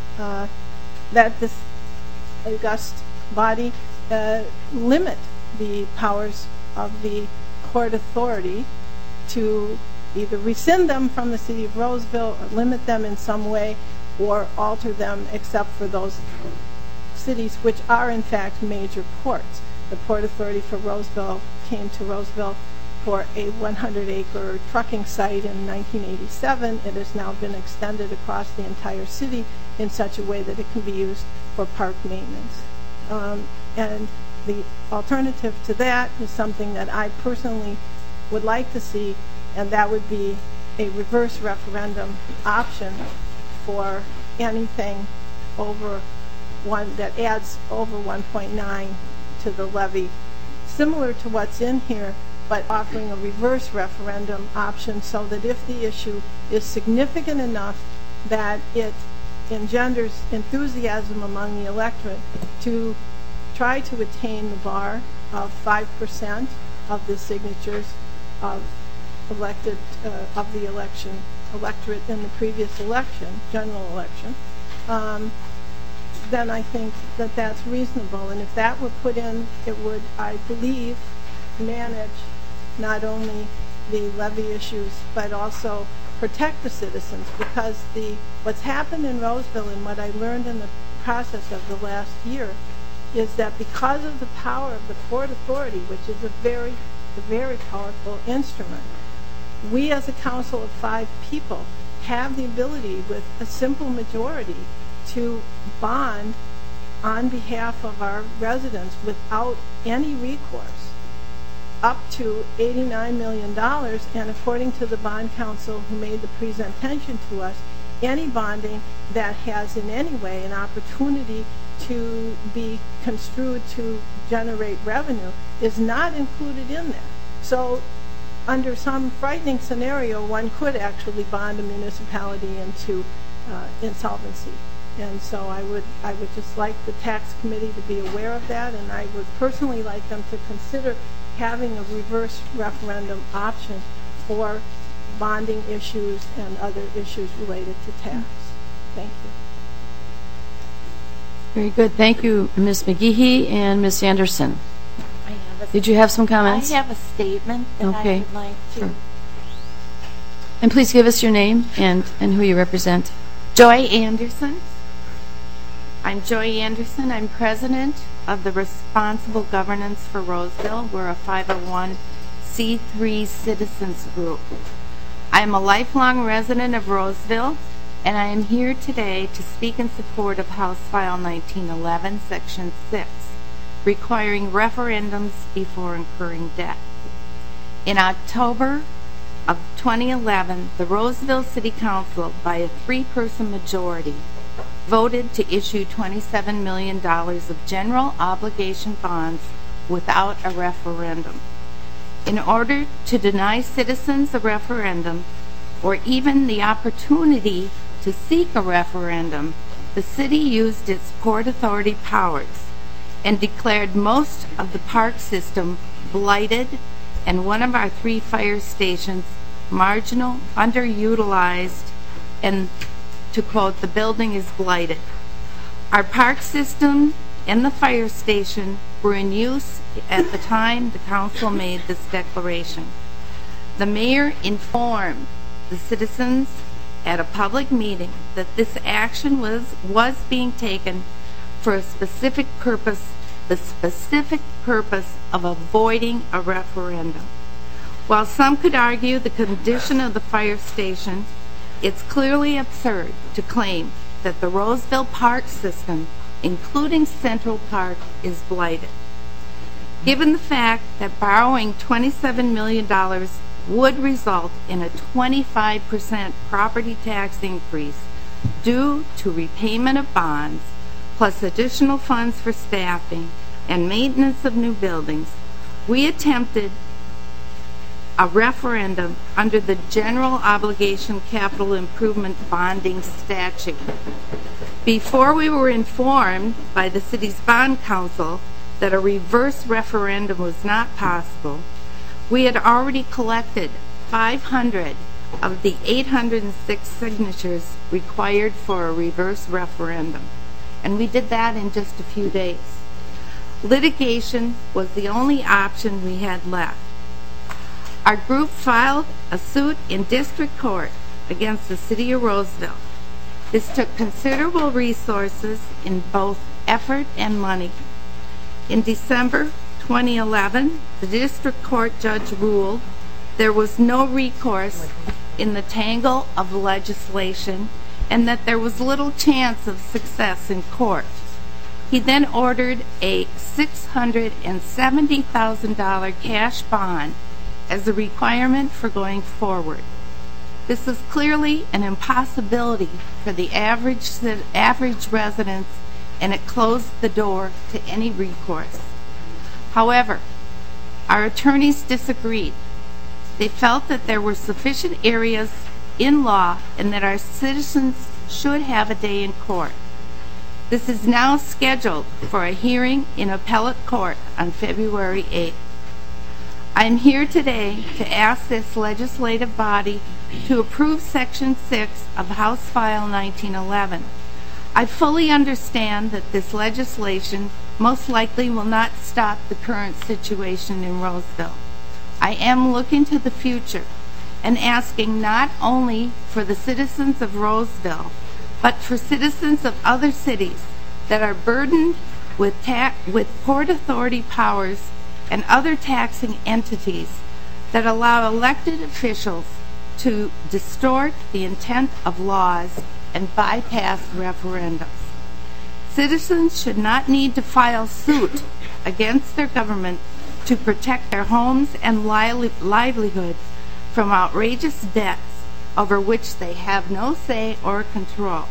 that this august body limit the powers of the Port Authority to either rescind them from the City of Roseville or limit them in some way or alter them except for those cities which are in fact major ports. The Port Authority for Roseville came to Roseville for a 100-acre trucking site in 1987. It has now been extended across the entire city in such a way that it can be used for park maintenance. And the alternative to that is something that I personally would like to see, and that would be a reverse referendum option for anything over that adds over 1.9 to the levy, similar to what's in here, but offering a reverse referendum option so that if the issue is significant enough that it engenders enthusiasm among the electorate to try to attain the bar of 5% of the signatures of elected of the electorate in the previous election, general election, then I think that that's reasonable. And if that were put in, it would, I believe, manage not only the levy issues but also protect the citizens, because what's happened in Roseville and what I learned in the process of the last year is that because of the power of the Port Authority, which is a very powerful instrument, we as a council of 5 people have the ability with a simple majority to bond on behalf of our residents without any recourse up to $89 million, and according to the bond counsel who made the presentation to us, any bonding that has in any way an opportunity to be construed to generate revenue is not included in there. So under some frightening scenario, one could actually bond a municipality into insolvency. And so I would just like the tax committee to be aware of that, and I would personally like them to consider having a reverse referendum option for bonding issues and other issues related to tax. Thank you. Very good. Thank you, Ms. McGehee and Ms. Anderson. Did you have some comments? I have a statement that I would like to. Sure. And please give us your name and who you represent. Joy Anderson. I'm Joy Anderson. I'm president of the Responsible Governance for Roseville. We're a 501c3 citizens group. I am a lifelong resident of Roseville, and I am here today to speak in support of House File 1911, Section 6, requiring referendums before incurring debt. In October of 2011, the Roseville City Council, by a 3-person majority, voted to issue $27 million of general obligation bonds without a referendum. In order to deny citizens a referendum, or even the opportunity to seek a referendum, the city used its Port Authority powers and declared most of the park system blighted and one of our 3 fire stations marginal, underutilized, and, to quote, the building is blighted. Our park system and the fire station were in use at the time the council made this declaration. The mayor informed the citizens at a public meeting that this action was being taken for a specific purpose, the specific purpose of avoiding a referendum. While some could argue the condition of the fire station, it's clearly absurd to claim that the Roseville Park system, including Central Park, is blighted. Given the fact that borrowing $27 million would result in a 25% property tax increase due to repayment of bonds, plus additional funds for staffing and maintenance of new buildings, we attempted a referendum under the General Obligation Capital Improvement Bonding Statute. Before we were informed by the city's bond council that a reverse referendum was not possible, we had already collected 500 of the 806 signatures required for a reverse referendum, and we did that in just a few days. Litigation was the only option we had left. Our group filed a suit in district court against the city of Roseville. This took considerable resources in both effort and money. In December 2011, the district court judge ruled there was no recourse in the tangle of legislation and that there was little chance of success in court. He then ordered a $670,000 cash bond as a requirement for going forward. This is clearly an impossibility for the average residents, and it closed the door to any recourse. However, our attorneys disagreed. They felt that there were sufficient areas in law and that our citizens should have a day in court. This is now scheduled for a hearing in appellate court on February 8th. I am here today to ask this legislative body to approve Section 6 of House File 1911. I fully understand that this legislation most likely will not stop the current situation in Roseville. I am looking to the future and asking not only for the citizens of Roseville, but for citizens of other cities that are burdened with Port Authority powers and other taxing entities that allow elected officials to distort the intent of laws and bypass referendums. Citizens should not need to file suit against their government to protect their homes and livelihoods from outrageous debts over which they have no say or control.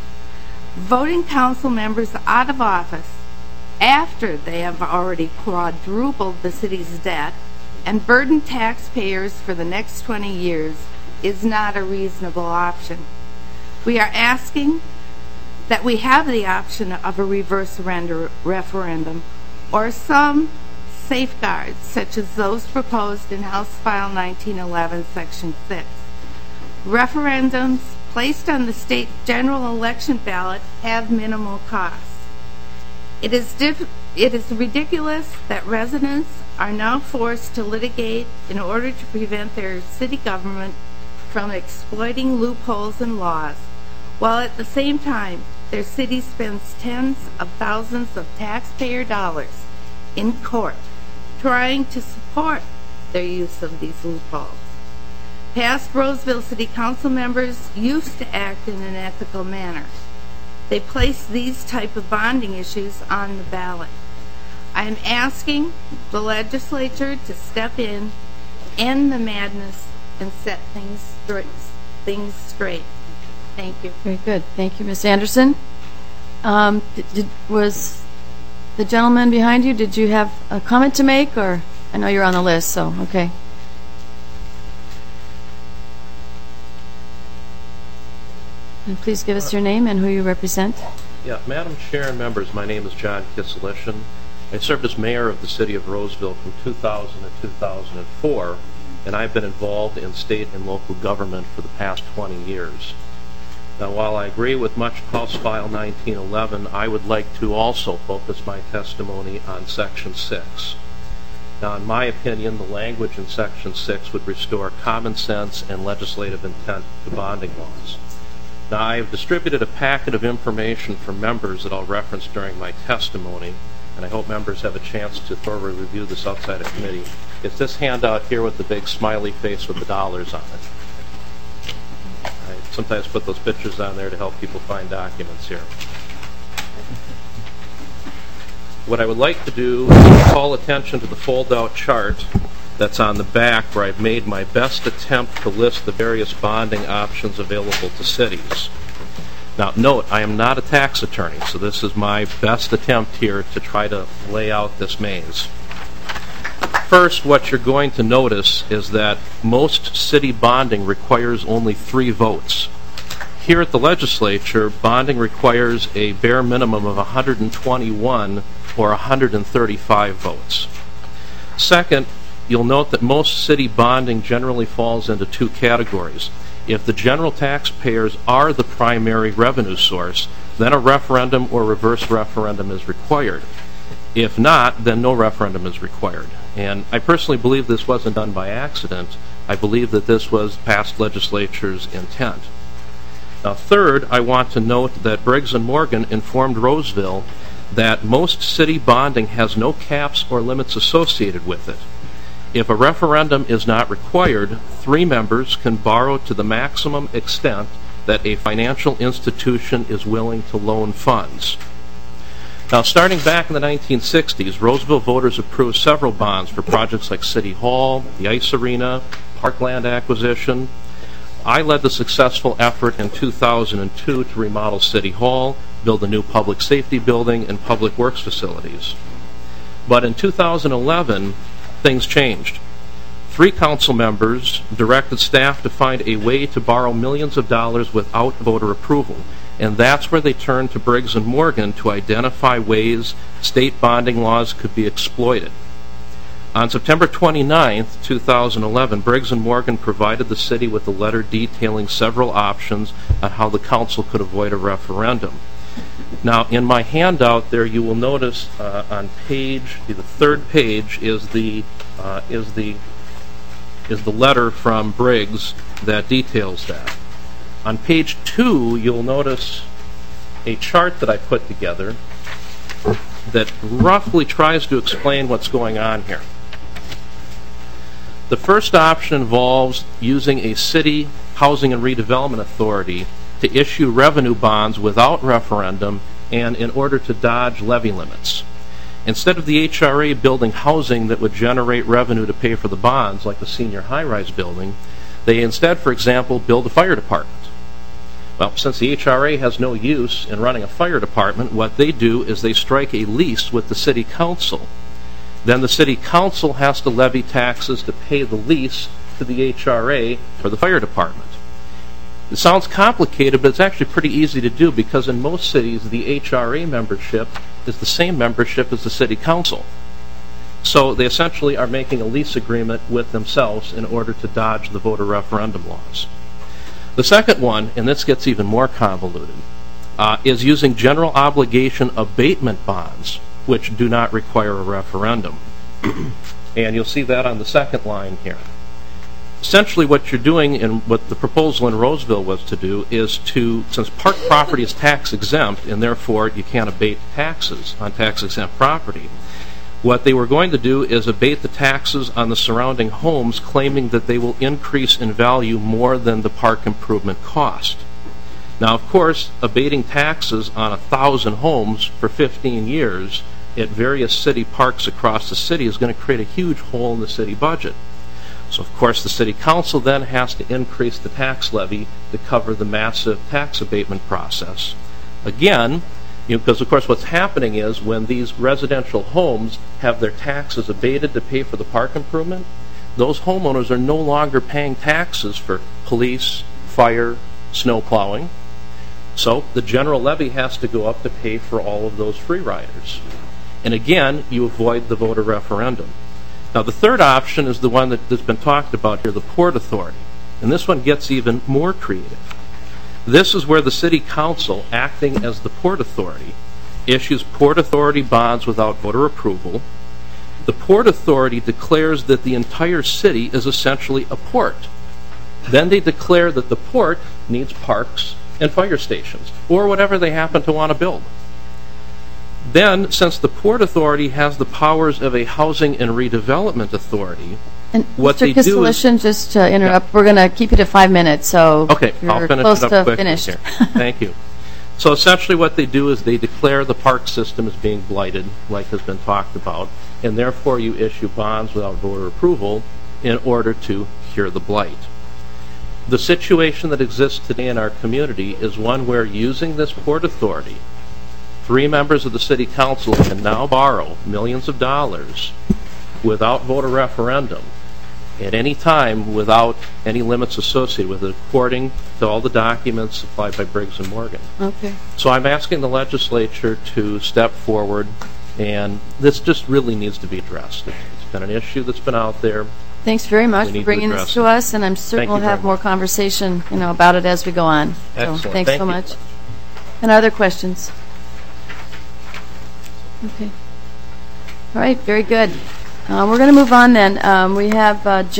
Voting council members out of office after they have already quadrupled the city's debt and burdened taxpayers for the next 20 years is not a reasonable option. We are asking that we have the option of a reverse referendum or some safeguards such as those proposed in House File 1911, Section 6. Referendums placed on the state general election ballot have minimal costs. It is ridiculous that residents are now forced to litigate in order to prevent their city government from exploiting loopholes in laws, while at the same time their city spends tens of thousands of taxpayer dollars in court trying to support their use of these loopholes. Past Roseville City Council members used to act in an ethical manner. They placed these type of bonding issues on the ballot. I am asking the legislature to step in, end the madness, and set things straight. Thank you. Very good. Thank you, Ms. Anderson. Was the gentleman behind you, did you have a comment to make? Or I know you're on the list, so okay. And please give us your name and who you represent. Yeah, Madam Chair and members, my name is John Kisilishin. I served as mayor of the city of Roseville from 2000 to 2004, and I've been involved in state and local government for the past 20 years. Now, while I agree with much of House File 1911, I would like to also focus my testimony on Section 6. Now, in my opinion, the language in Section 6 would restore common sense and legislative intent to bonding laws. Now, I have distributed a packet of information for members that I'll reference during my testimony, and I hope members have a chance to thoroughly review this outside of committee. It's this handout here with the big smiley face with the dollars on it. I sometimes put those pictures on there to help people find documents here. What I would like to do is call attention to the fold-out chart that's on the back, where I've made my best attempt to list the various bonding options available to cities. Now, note, I am not a tax attorney, so this is my best attempt here to try to lay out this maze. First, what you're going to notice is that most city bonding requires only 3 votes. Here at the legislature, bonding requires a bare minimum of 121 or 135 votes. Second, you'll note that most city bonding generally falls into 2 categories. If the general taxpayers are the primary revenue source, then a referendum or reverse referendum is required. If not, then no referendum is required. And I personally believe this wasn't done by accident. I believe that this was past legislature's intent. Now, third, I want to note that Briggs & Morgan informed Roseville that most city bonding has no caps or limits associated with it. If a referendum is not required, 3 members can borrow to the maximum extent that a financial institution is willing to loan funds. Now, starting back in the 1960s, Roseville voters approved several bonds for projects like City Hall, the ice arena, parkland acquisition. I led the successful effort in 2002 to remodel City Hall, build a new public safety building, and public works facilities. But in 2011, things changed. 3 council members directed staff to find a way to borrow millions of dollars without voter approval, and that's where they turned to Briggs & Morgan to identify ways state bonding laws could be exploited. On September 29, 2011, Briggs & Morgan provided the city with a letter detailing several options on how the council could avoid a referendum. Now, in my handout there, you will notice on the 3rd page is the letter from Briggs that details that. On page 2, you'll notice a chart that I put together that roughly tries to explain what's going on here. The first option involves using a city housing and redevelopment authority to issue revenue bonds without referendum and in order to dodge levy limits. Instead of the HRA building housing that would generate revenue to pay for the bonds, like the senior high-rise building, they instead, for example, build a fire department. Well, since the HRA has no use in running a fire department, what they do is they strike a lease with the city council. Then the city council has to levy taxes to pay the lease to the HRA for the fire department. It sounds complicated, but it's actually pretty easy to do, because in most cities the HRA membership is the same membership as the city council. So they essentially are making a lease agreement with themselves in order to dodge the voter referendum laws. The second one, and this gets even more convoluted, is using general obligation abatement bonds, which do not require a referendum. And you'll see that on the second line here. Essentially what you're doing, and what the proposal in Roseville was to do, is to, since park property is tax exempt and therefore you can't abate taxes on tax exempt property, what they were going to do is abate the taxes on the surrounding homes, claiming that they will increase in value more than the park improvement cost. Now, of course, abating taxes on 1,000 homes for 15 years at various city parks across the city is going to create a huge hole in the city budget. So, of course, the city council then has to increase the tax levy to cover the massive tax abatement process. Again, because, of course, what's happening is when these residential homes have their taxes abated to pay for the park improvement, those homeowners are no longer paying taxes for police, fire, snow plowing. So the general levy has to go up to pay for all of those free riders. And again, you avoid the voter referendum. Now, the third option is the one that's been talked about here, the Port Authority. And this one gets even more creative. This is where the City Council, acting as the Port Authority, issues Port Authority bonds without voter approval. The Port Authority declares that the entire city is essentially a port. Then they declare that the port needs parks and fire stations, or whatever they happen to want to build. Then, since the Port Authority has the powers of a housing and redevelopment authority, and what Mr. they do is... Kisselishin, just to interrupt, we're going to keep you to 5 minutes, so okay, I'll you're finish close it up to quickly finished. here. Thank you. So essentially what they do is they declare the park system as being blighted, like has been talked about, and therefore you issue bonds without voter approval in order to cure the blight. The situation that exists today in our community is one where, using this Port Authority, 3 members of the City Council can now borrow millions of dollars without voter referendum at any time without any limits associated with it, according to all the documents supplied by Briggs & Morgan. Okay. So I'm asking the legislature to step forward, and this just really needs to be addressed. It's been an issue that's been out there. Thanks very much for bringing this to us, and I'm certain we'll have more conversation, about it as we go on. Excellent. So thanks so much. And other questions? Okay. All right, very good. We're going to move on then. We have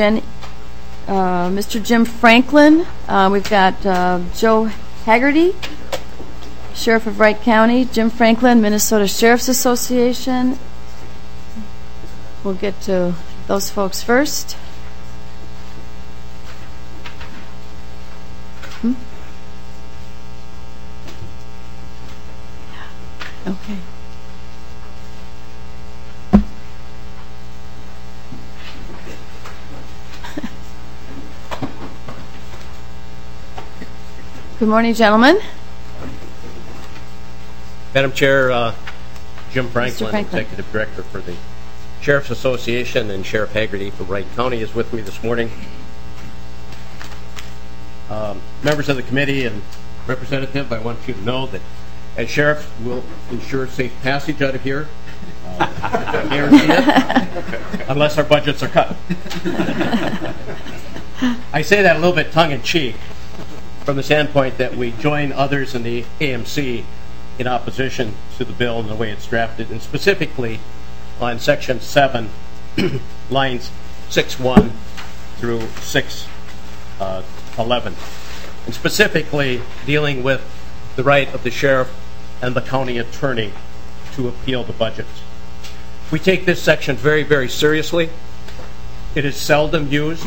Mr. Jim Franklin. We've got Joe Haggerty, Sheriff of Wright County. Jim Franklin, Minnesota Sheriff's Association. We'll get to those folks first. Okay. Good morning, gentlemen. Madam Chair, Jim Franklin, Executive Director for the Sheriff's Association, and Sheriff Haggerty from Wright County is with me this morning. Members of the committee and representative, I want you to know that as sheriff, we'll ensure safe passage out of here. I guarantee it, unless our budgets are cut. I say that a little bit tongue-in-cheek from the standpoint that we join others in the AMC in opposition to the bill and the way it's drafted, and specifically on Section 7, lines 6.1 through 6.11, and specifically dealing with the right of the sheriff and the county attorney to appeal the budgets. We take this section very, very seriously. It is seldom used.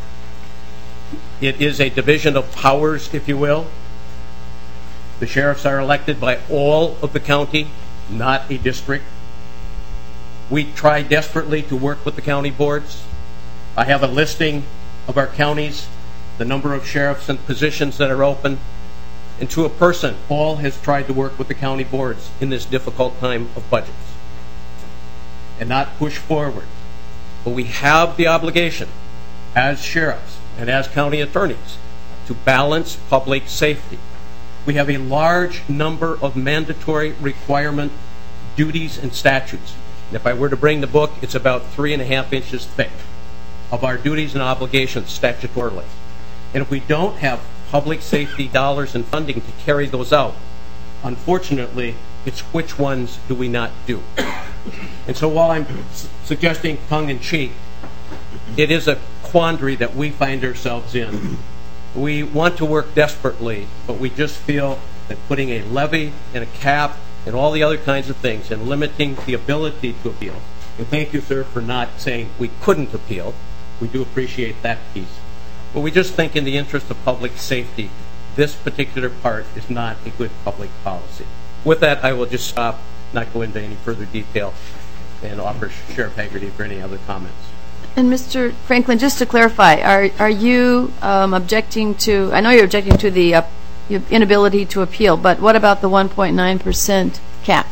It is a division of powers, if you will. The sheriffs are elected by all of the county, not a district. We try desperately to work with the county boards. I have a listing of our counties, the number of sheriffs and positions that are open, and to a person, Paul has tried to work with the county boards in this difficult time of budgets and not push forward. But we have the obligation as sheriffs and as county attorneys to balance public safety. We have a large number of mandatory requirement duties and statutes. And if I were to bring the book, it's about 3.5 inches thick of our duties and obligations statutorily. And if we don't have public safety dollars and funding to carry those out, unfortunately, it's which ones do we not do. And so while I'm suggesting tongue-in-cheek, it is a quandary that we find ourselves in. We want to work desperately, but we just feel that putting a levy and a cap and all the other kinds of things and limiting the ability to appeal. And thank you, sir, for not saying we couldn't appeal. We do appreciate that piece. But we just think in the interest of public safety, this particular part is not a good public policy. With that, I will just stop, not go into any further detail, and offer Sheriff Hagerty for any other comments. And Mr. Franklin, just to clarify, are you objecting to, I know you're objecting to the inability to appeal, but what about the 1.9% cap?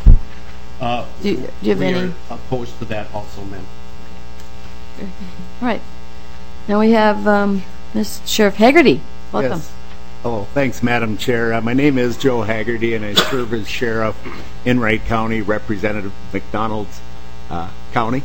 Do you have any? We are opposed to that also, ma'am. All right. Now we have Ms. Sheriff Hagerty. Welcome. Yes. Hello. Thanks, Madam Chair. My name is Joe Hagerty, and I serve as Sheriff in Wright County, Representative McDonald's County.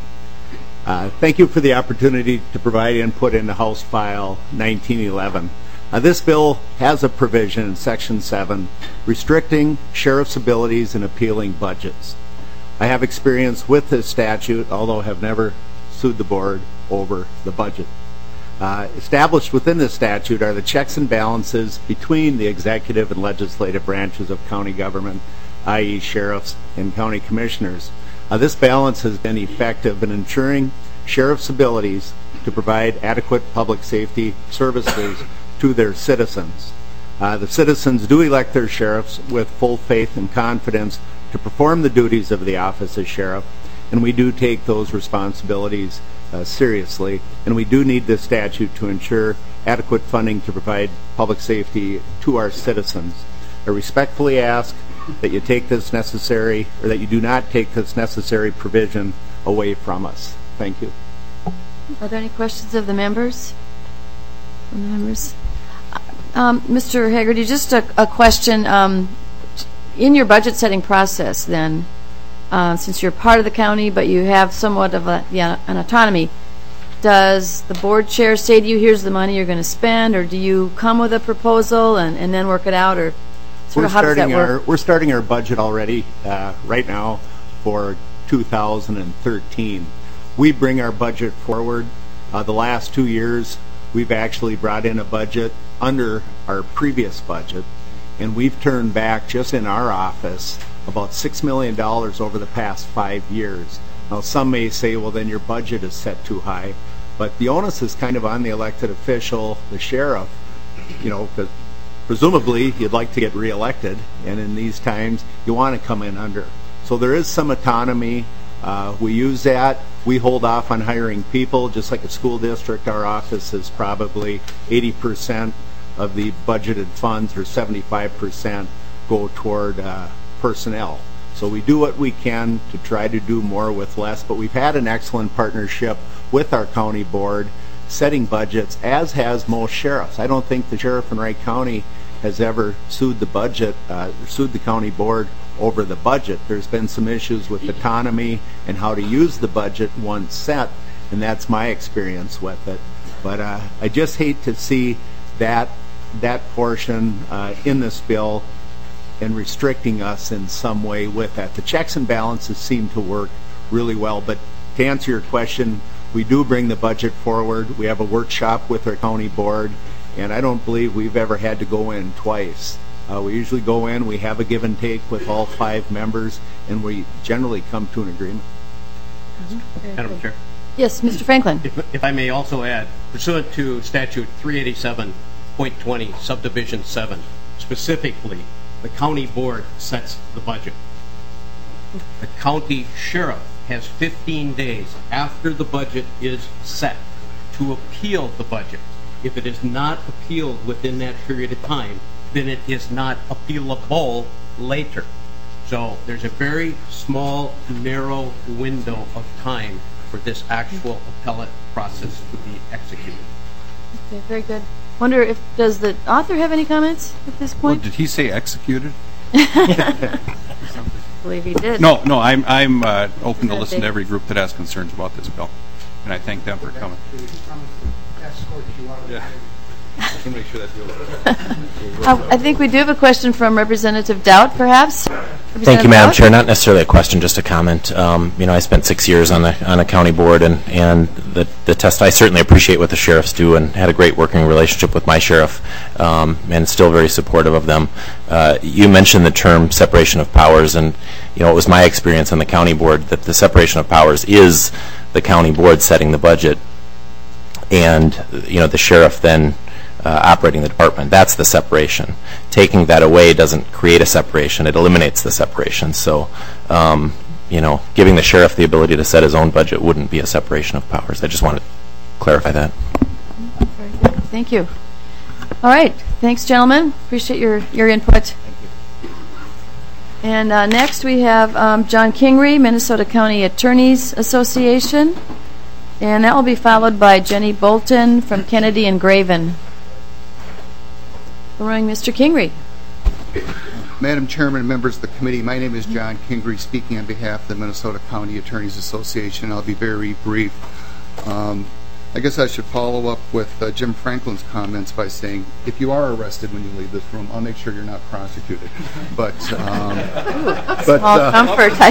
Thank you for the opportunity to provide input into House File 1911. This bill has a provision in Section 7 restricting sheriff's abilities in appealing budgets. I have experience with this statute, although have never sued the board over the budget. Established within this statute are the checks and balances between the executive and legislative branches of county government, i.e. sheriffs and county commissioners. This balance has been effective in ensuring sheriff's abilities to provide adequate public safety services to their citizens. The citizens do elect their sheriffs with full faith and confidence to perform the duties of the office as sheriff, and we do take those responsibilities seriously, and we do need this statute to ensure adequate funding to provide public safety to our citizens. I respectfully ask that you take this necessary, or that you do not take this necessary provision away from us. Thank you. Are there any questions of the members? From the members? Mr. Hagerty, just a question. In your budget setting process, then, since you're part of the county, but you have somewhat of an autonomy, does the board chair say to you, here's the money you're going to spend, or do you come with a proposal and then work it out, or sort of how does that work? We're starting our budget already right now for 2013. We bring our budget forward. The last 2 years, we've actually brought in a budget under our previous budget, and we've turned back just in our office about $6 million over the past 5 years. Now, some may say, well, then your budget is set too high, but the onus is kind of on the elected official, the sheriff, you know, because presumably you'd like to get reelected, and in these times you want to come in under. So there is some autonomy. We use that. We hold off on hiring people. Just like a school district, our office is probably 80% of the budgeted funds, or 75% go toward personnel. So we do what we can to try to do more with less, but we've had an excellent partnership with our county board setting budgets, as has most sheriffs. I don't think the sheriff in Wright County has ever sued the budget, sued the county board over the budget. There's been some issues with autonomy and how to use the budget once set, and that's my experience with it. But I just hate to see that portion in this bill and restricting us in some way with that. The checks and balances seem to work really well, but to answer your question, we do bring the budget forward. We have a workshop with our county board, and I don't believe we've ever had to go in twice. We usually go in, we have a give and take with all 5 members, and we generally come to an agreement. Madam Chair. Yes, Mr. Franklin. If I may also add, pursuant to Statute 387.20, Subdivision 7, specifically, the county board sets the budget. The county sheriff has 15 days after the budget is set to appeal the budget. If it is not appealed within that period of time, then it is not appealable later. So there's a very small, narrow window of time for this actual appellate process to be executed. Okay, very good. Wonder if, does the author have any comments at this point? Well, did he say executed? I believe he did. No, I'm open to listen to every group that has concerns about this bill, and I thank them for coming. Yeah. I think we do have a question from Representative Dowd, perhaps. Thank you, Madam Chair. Not necessarily a question, just a comment. I spent 6 years on a county board, and the test, I certainly appreciate what the sheriffs do and had a great working relationship with my sheriff, and still very supportive of them. You mentioned the term separation of powers, and it was my experience on the county board that the separation of powers is the county board setting the budget, and the sheriff then operating the department. That's the separation. Taking that away doesn't create a separation. It eliminates the separation. So, giving the sheriff the ability to set his own budget wouldn't be a separation of powers. I just want to clarify that. Very good. Thank you. All right. Thanks, gentlemen. Appreciate your input. Thank you. And next we have John Kingery, Minnesota County Attorneys Association. And that will be followed by Jenny Bolton from Kennedy and Graven. Mr. Kingery. Madam Chairman and members of the committee, my name is John Kingery, speaking on behalf of the Minnesota County Attorneys Association. I'll be very brief. I guess I should follow up with Jim Franklin's comments by saying, if you are arrested when you leave this room, I'll make sure you're not prosecuted. But, small comfort, I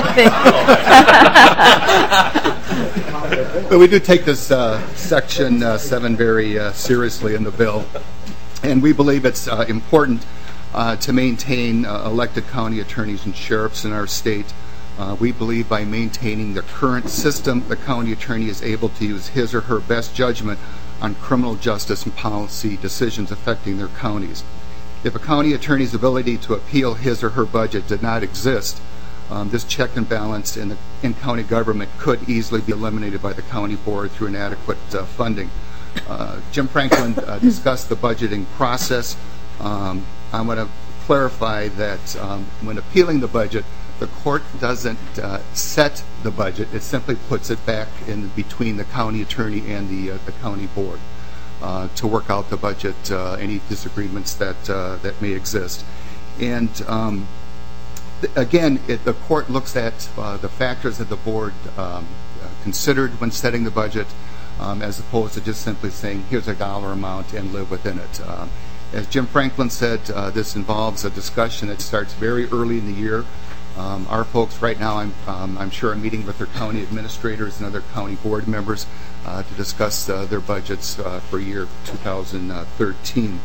think. But we do take this Section 7 very seriously in the bill, and we believe it's important to maintain elected county attorneys and sheriffs in our state. We believe by maintaining the current system, the county attorney is able to use his or her best judgment on criminal justice and policy decisions affecting their counties. If a county attorney's ability to appeal his or her budget did not exist, this check and balance in county government could easily be eliminated by the county board through inadequate funding. Jim Franklin discussed the budgeting process. I want to clarify that when appealing the budget, the court doesn't set the budget. It simply puts it back in between the county attorney and the county board to work out the budget, any disagreements that may exist. And again, the court looks at the factors that the board considered when setting the budget, as opposed to just simply saying, here's a dollar amount and live within it. As Jim Franklin said, this involves a discussion that starts very early in the year. Our folks right now, I'm sure, are meeting with their county administrators and other county board members to discuss their budgets for year 2013.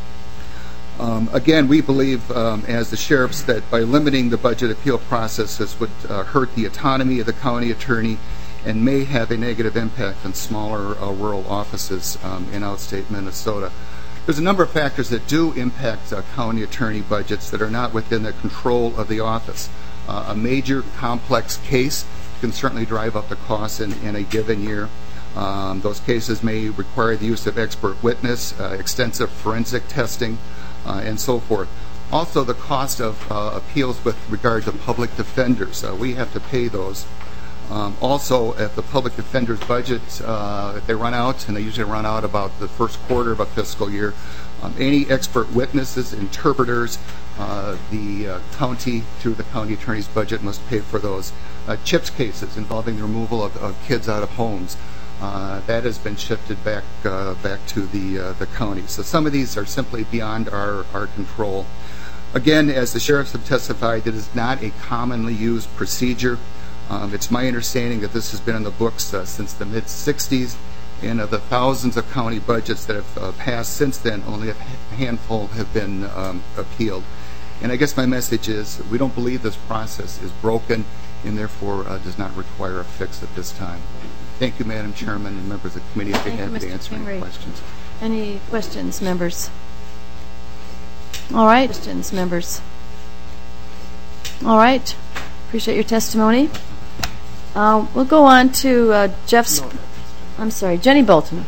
Again, we believe, as the sheriffs, that by limiting the budget appeal process, this would hurt the autonomy of the county attorney and may have a negative impact on smaller rural offices in outstate Minnesota. There's a number of factors that do impact county attorney budgets that are not within the control of the office. A major complex case can certainly drive up the costs in a given year. Those cases may require the use of expert witness, extensive forensic testing, and so forth. Also, the cost of appeals with regard to public defenders. We have to pay those. Also, if the public defender's budget, if they run out, and they usually run out about the first quarter of a fiscal year, any expert witnesses, interpreters, the county, through the county attorney's budget, must pay for those. CHIPS cases involving the removal of kids out of homes, that has been shifted back to the county. So some of these are simply beyond our control. Again, as the sheriffs have testified, it is not a commonly used procedure. It's my understanding that this has been in the books since the mid-'60s, and of the thousands of county budgets that have passed since then, only a handful have been appealed. And I guess my message is we don't believe this process is broken and therefore does not require a fix at this time. Thank you, Madam Chairman, and members of the committee. I'd be happy to answer any questions. Any questions, members? All right. Questions, members? All right. Appreciate your testimony. We'll go on to Jenny Bolton.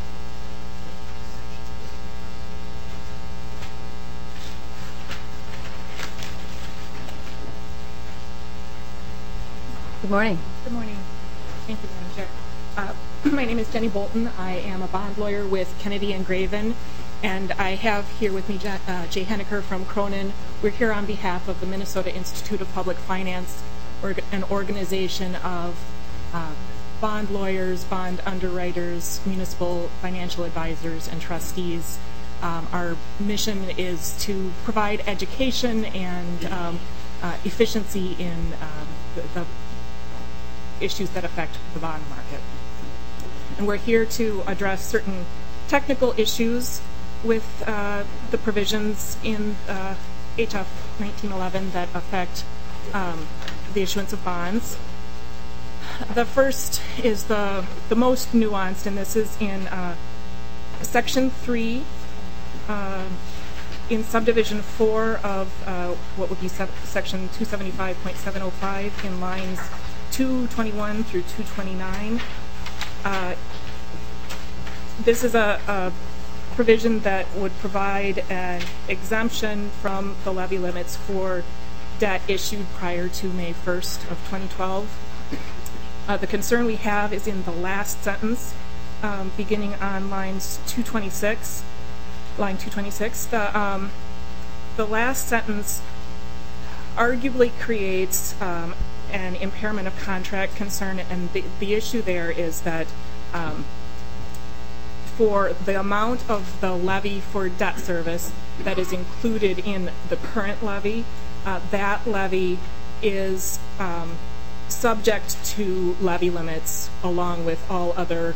Good morning. Good morning. Thank you, Madam Chair. My name is Jenny Bolton. I am a bond lawyer with Kennedy and Graven, and I have here with me Jay Henniker from Cronin. We're here on behalf of the Minnesota Institute of Public Finance, an organization of bond lawyers, bond underwriters, municipal financial advisors, and trustees Our mission is to provide education and efficiency in the issues that affect the bond market. And we're here to address certain technical issues with the provisions in HF 1911 that affect the issuance of bonds. The first is the most nuanced, and this is in Section 3, in Subdivision 4 of what would be Section 275.705 in lines 221 through 229. This is a provision that would provide an exemption from the levy limits for debt issued prior to May 1st of 2012. The concern we have is in the last sentence, beginning on lines 226, line 226. The last sentence arguably creates an impairment of contract concern, and the issue there is that for the amount of the levy for debt service that is included in the current levy, that levy is subject to levy limits along with all other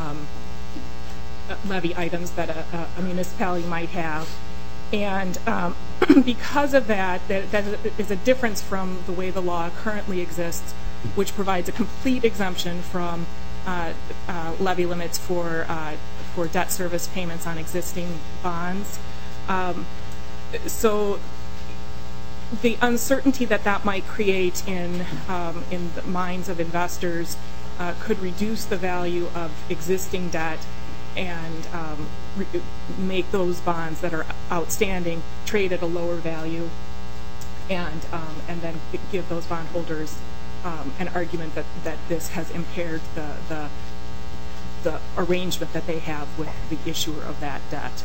levy items that a municipality might have. And because of that, that is a difference from the way the law currently exists, which provides a complete exemption from levy limits for debt service payments on existing bonds. So the uncertainty that might create in the minds of investors could reduce the value of existing debt and make those bonds that are outstanding trade at a lower value, and then give those bondholders an argument that this has impaired the arrangement that they have with the issuer of that debt.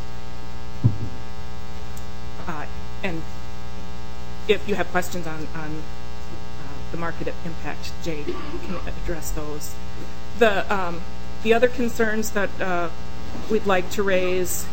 And if you have questions on the market impact, Jay can address those. The other concerns that we'd like to raise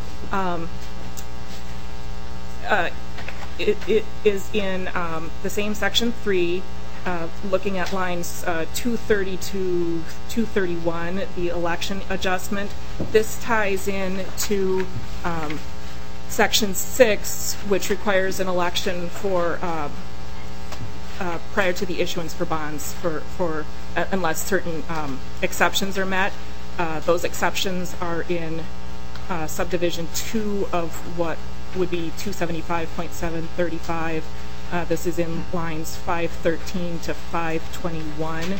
it is in the same Section 3, looking at lines 230 to 231, the election adjustment. This ties in to Section 6, which requires an election for prior to the issuance for bonds for unless certain exceptions are met. Those exceptions are in Subdivision 2 of what would be 275.735. This is in lines 513 to 521.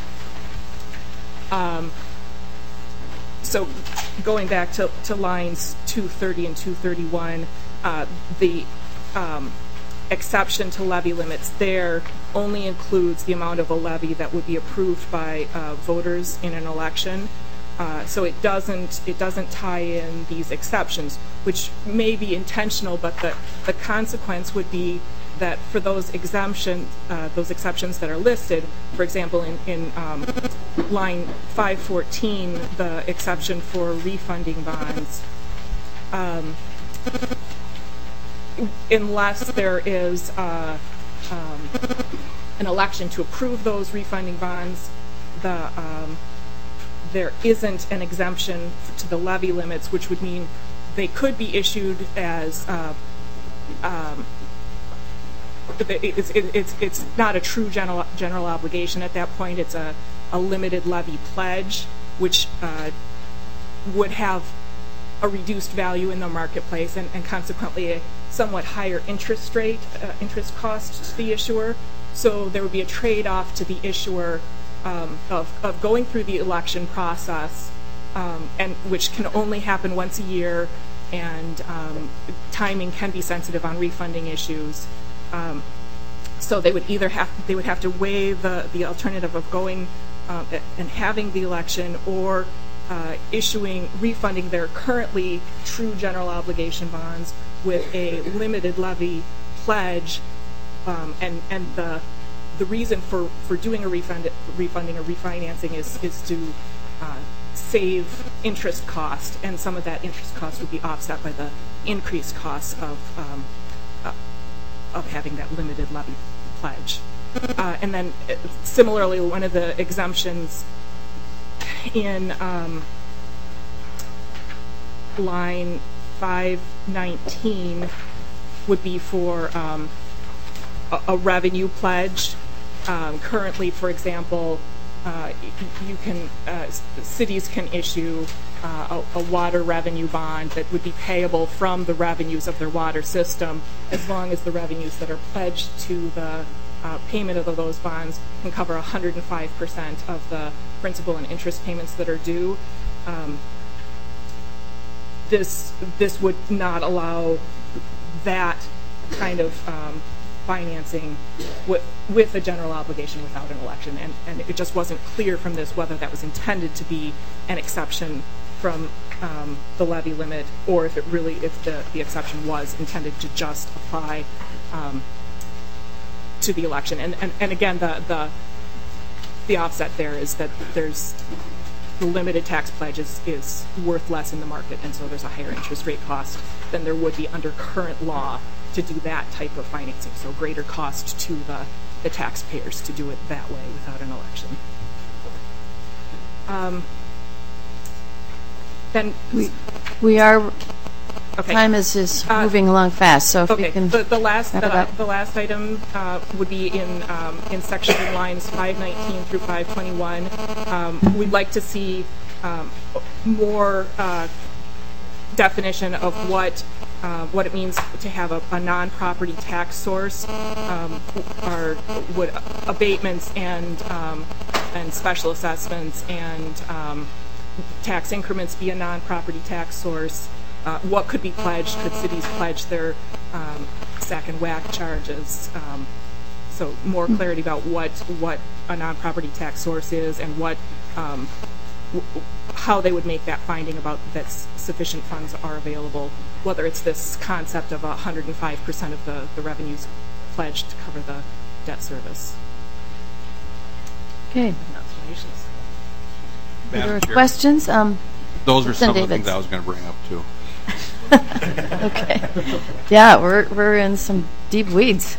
So going back to lines 230 and 231, the exception to levy limits there only includes the amount of a levy that would be approved by voters in an election. So it doesn't tie in these exceptions, which may be intentional, but the consequence would be that for those exceptions that are listed, for example, in line 514, the exception for refunding bonds, unless there is an election to approve those refunding bonds, there isn't an exemption to the levy limits, which would mean they could be issued as it's not a true general obligation at that point. It's a limited levy pledge, which would have a reduced value in the marketplace and consequently a somewhat higher interest cost to the issuer. So there would be a trade-off to the issuer of going through the election process, and which can only happen once a year, and timing can be sensitive on refunding issues. So they would have to weigh the alternative of going and having the election, or refunding their currently true general obligation bonds with a limited levy pledge, and the reason for doing a refunding or refinancing is to save interest cost, and some of that interest cost would be offset by the increased costs of having that limited levy pledge. And then similarly, one of the exemptions in line 519 would be for a revenue pledge. Currently, for example, cities can issue a water revenue bond that would be payable from the revenues of their water system, as long as the revenues that are pledged to the payment of those bonds can cover 105% of the principal and interest payments that are due. This would not allow that kind of financing with a general obligation without an election, and it just wasn't clear from this whether that was intended to be an exception from the levy limit, or if the exception was intended to just apply to the election. And again, the offset there is that there's the limited tax pledge is worth less in the market, and so there's a higher interest rate cost than there would be under current law to do that type of financing. So greater cost to the taxpayers to do it that way without an election. Then we are. Okay. Time is moving along fast, so if we can. The last item would be in section lines 519 through 521. We'd like to see more definition of what it means to have a non-property tax source. Would abatements and special assessments and tax increments be a non-property tax source? What could be pledged? Could cities pledge their sack and whack charges? So more clarity about what a non-property tax source is and what how they would make that finding about that sufficient funds are available, whether it's this concept of 105% of the revenues pledged to cover the debt service. Okay. Madam Chair. Questions? Those were some of the Davids. things I was going to bring up too. Okay. Yeah, we're in some deep weeds.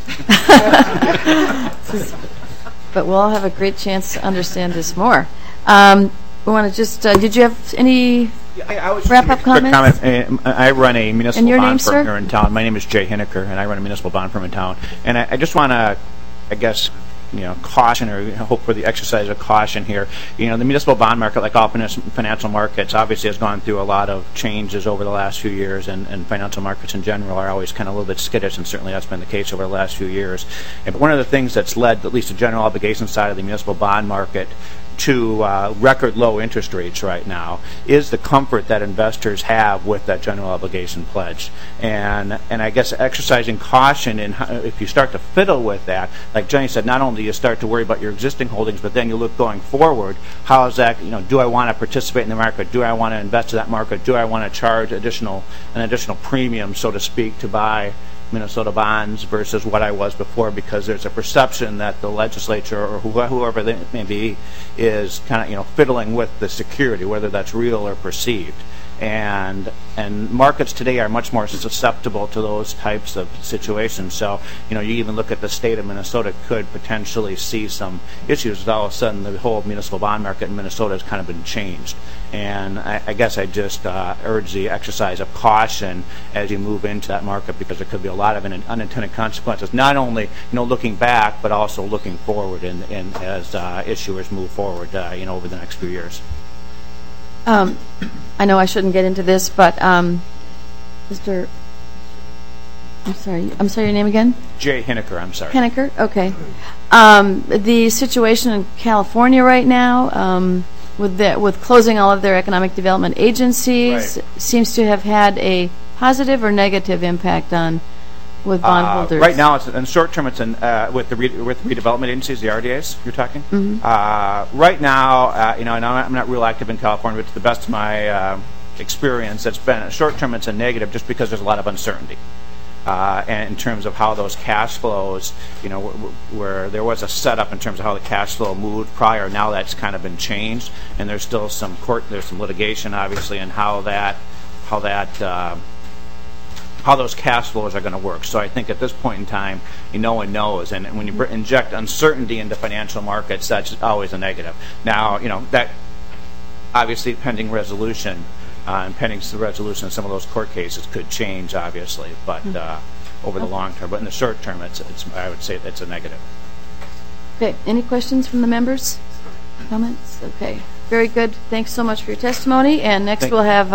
But we'll all have a great chance to understand this more. We want to just, did you have any wrap-up comments? I run a municipal And your name, bond firm sir? here in town. My name is Jay Hineker, and I run a municipal bond firm in town. And I just want to, I guess, caution or hope for the exercise of caution here. The municipal bond market, like all financial markets, obviously has gone through a lot of changes over the last few years, and financial markets in general are always kind of a little bit skittish, and certainly that's been the case over the last few years. But one of the things that's led, at least the general obligation side of the municipal bond market, to record low interest rates right now is the comfort that investors have with that general obligation pledge. And I guess exercising caution in if you start to fiddle with that, like Jenny said, not only do you start to worry about your existing holdings, but then you look going forward, how is that, do I want to participate in the market? Do I want to invest in that market? Do I want to charge an additional premium, so to speak, to buy Minnesota bonds versus what I was before, because there's a perception that the legislature or whoever they may be is kind of fiddling with the security, whether that's real or perceived. And markets today are much more susceptible to those types of situations. So, you even look at the state of Minnesota could potentially see some issues. All of a sudden, the whole municipal bond market in Minnesota has kind of been changed. And I guess I just urge the exercise of caution as you move into that market, because there could be a lot of unintended consequences, not only looking back, but also looking forward and as issuers move forward over the next few years. I know I shouldn't get into this, but Mr. I'm sorry, your name again? Jay Hineker, I'm sorry. Hineker, okay. The situation in California right now, with closing all of their economic development agencies, seems to have had a positive or negative impact with bondholders. Right now, in short term, it's with the redevelopment agencies, the RDAs. You're talking. Mm-hmm. Right now, and I'm not real active in California, but to the best of my experience, it's been short term. It's a negative just because there's a lot of uncertainty. And in terms of how those cash flows, where there was a setup in terms of how the cash flow moved prior, now that's kind of been changed, and there's still some litigation, obviously, and how that how those cash flows are going to work. So I think at this point in time, no one knows. And when you inject uncertainty into financial markets, that's always a negative. Now, that obviously pending resolution, and pending the resolution of some of those court cases could change, obviously, but over the long term. But in the short term, I would say that's a negative. Okay. Any questions from the members? Comments? Okay. Very good. Thanks so much for your testimony. And next we'll have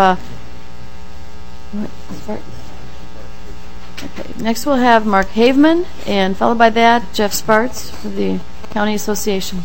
next we'll have Mark Haveman, and followed by that, Jeff Sparts for the County Association.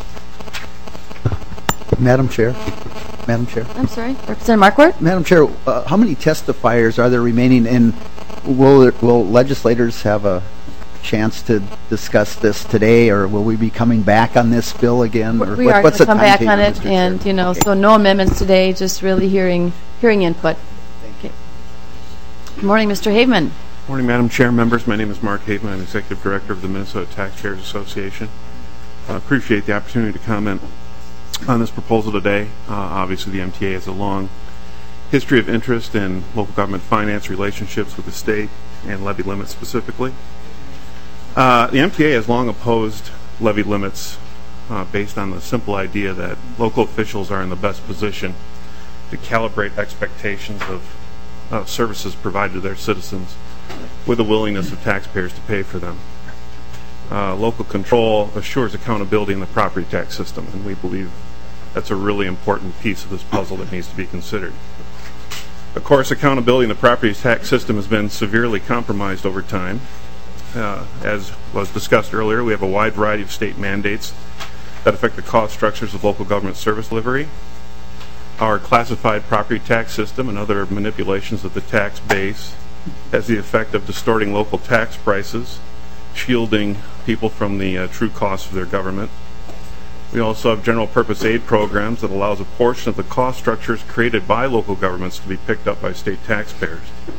Madam Chair. I'm sorry, Representative Marquardt? Madam Chair, how many testifiers are there remaining, and will legislators have a chance to discuss this today, or will we be coming back on this bill again? Or we are going to come back on it, and so no amendments today, just really hearing input. Thank you. Good morning, Mr. Haveman. Good morning, Madam Chair, members. My name is Mark Haveman. I'm Executive Director of the Minnesota Taxpayers Association. I appreciate the opportunity to comment on this proposal today. Obviously, the MTA has a long history of interest in local government finance relationships with the state and levy limits specifically. The MTA has long opposed levy limits based on the simple idea that local officials are in the best position to calibrate expectations of services provided to their citizens with the willingness of taxpayers to pay for them. Local control assures accountability in the property tax system, and we believe that's a really important piece of this puzzle that needs to be considered. Of course, accountability in the property tax system has been severely compromised over time. As was discussed earlier, we have a wide variety of state mandates that affect the cost structures of local government service delivery. Our classified property tax system and other manipulations of the tax base has the effect of distorting local tax prices, shielding people from the true costs of their government. We also have general purpose aid programs that allows a portion of the cost structures created by local governments to be picked up by state taxpayers.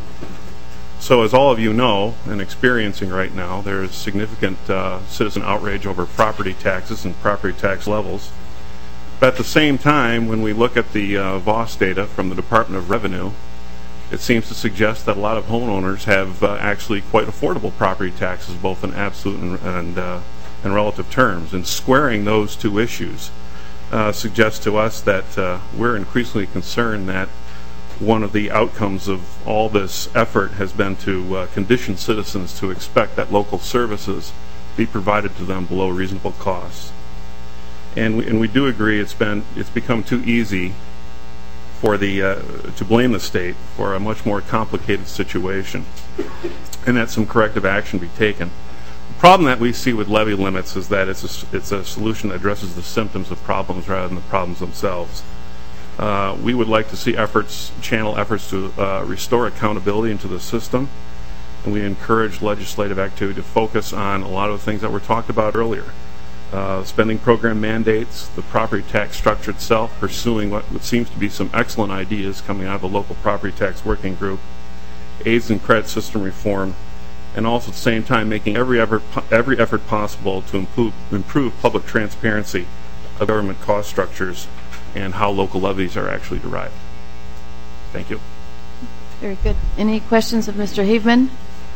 So as all of you know and experiencing right now, there is significant citizen outrage over property taxes and property tax levels. But at the same time, when we look at the VOS data from the Department of Revenue, it seems to suggest that a lot of homeowners have actually quite affordable property taxes, both in absolute and relative terms. And squaring those two issues suggests to us that we're increasingly concerned that one of the outcomes of all this effort has been to condition citizens to expect that local services be provided to them below reasonable costs. And we do agree it's become too easy for to blame the state for a much more complicated situation, and that some corrective action be taken. The problem that we see with levy limits is that it's a solution that addresses the symptoms of problems rather than the problems themselves. We would like to see channel efforts to restore accountability into the system, and we encourage legislative activity to focus on a lot of the things that were talked about earlier. Spending program mandates, the property tax structure itself, pursuing what seems to be some excellent ideas coming out of the local property tax working group, aids and credit system reform, and also at the same time making every effort possible to improve public transparency of government cost structures and how local levies are actually derived. Thank you. Very good. Any questions of Mr. Haveman?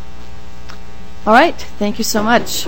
All right. Thank you so much.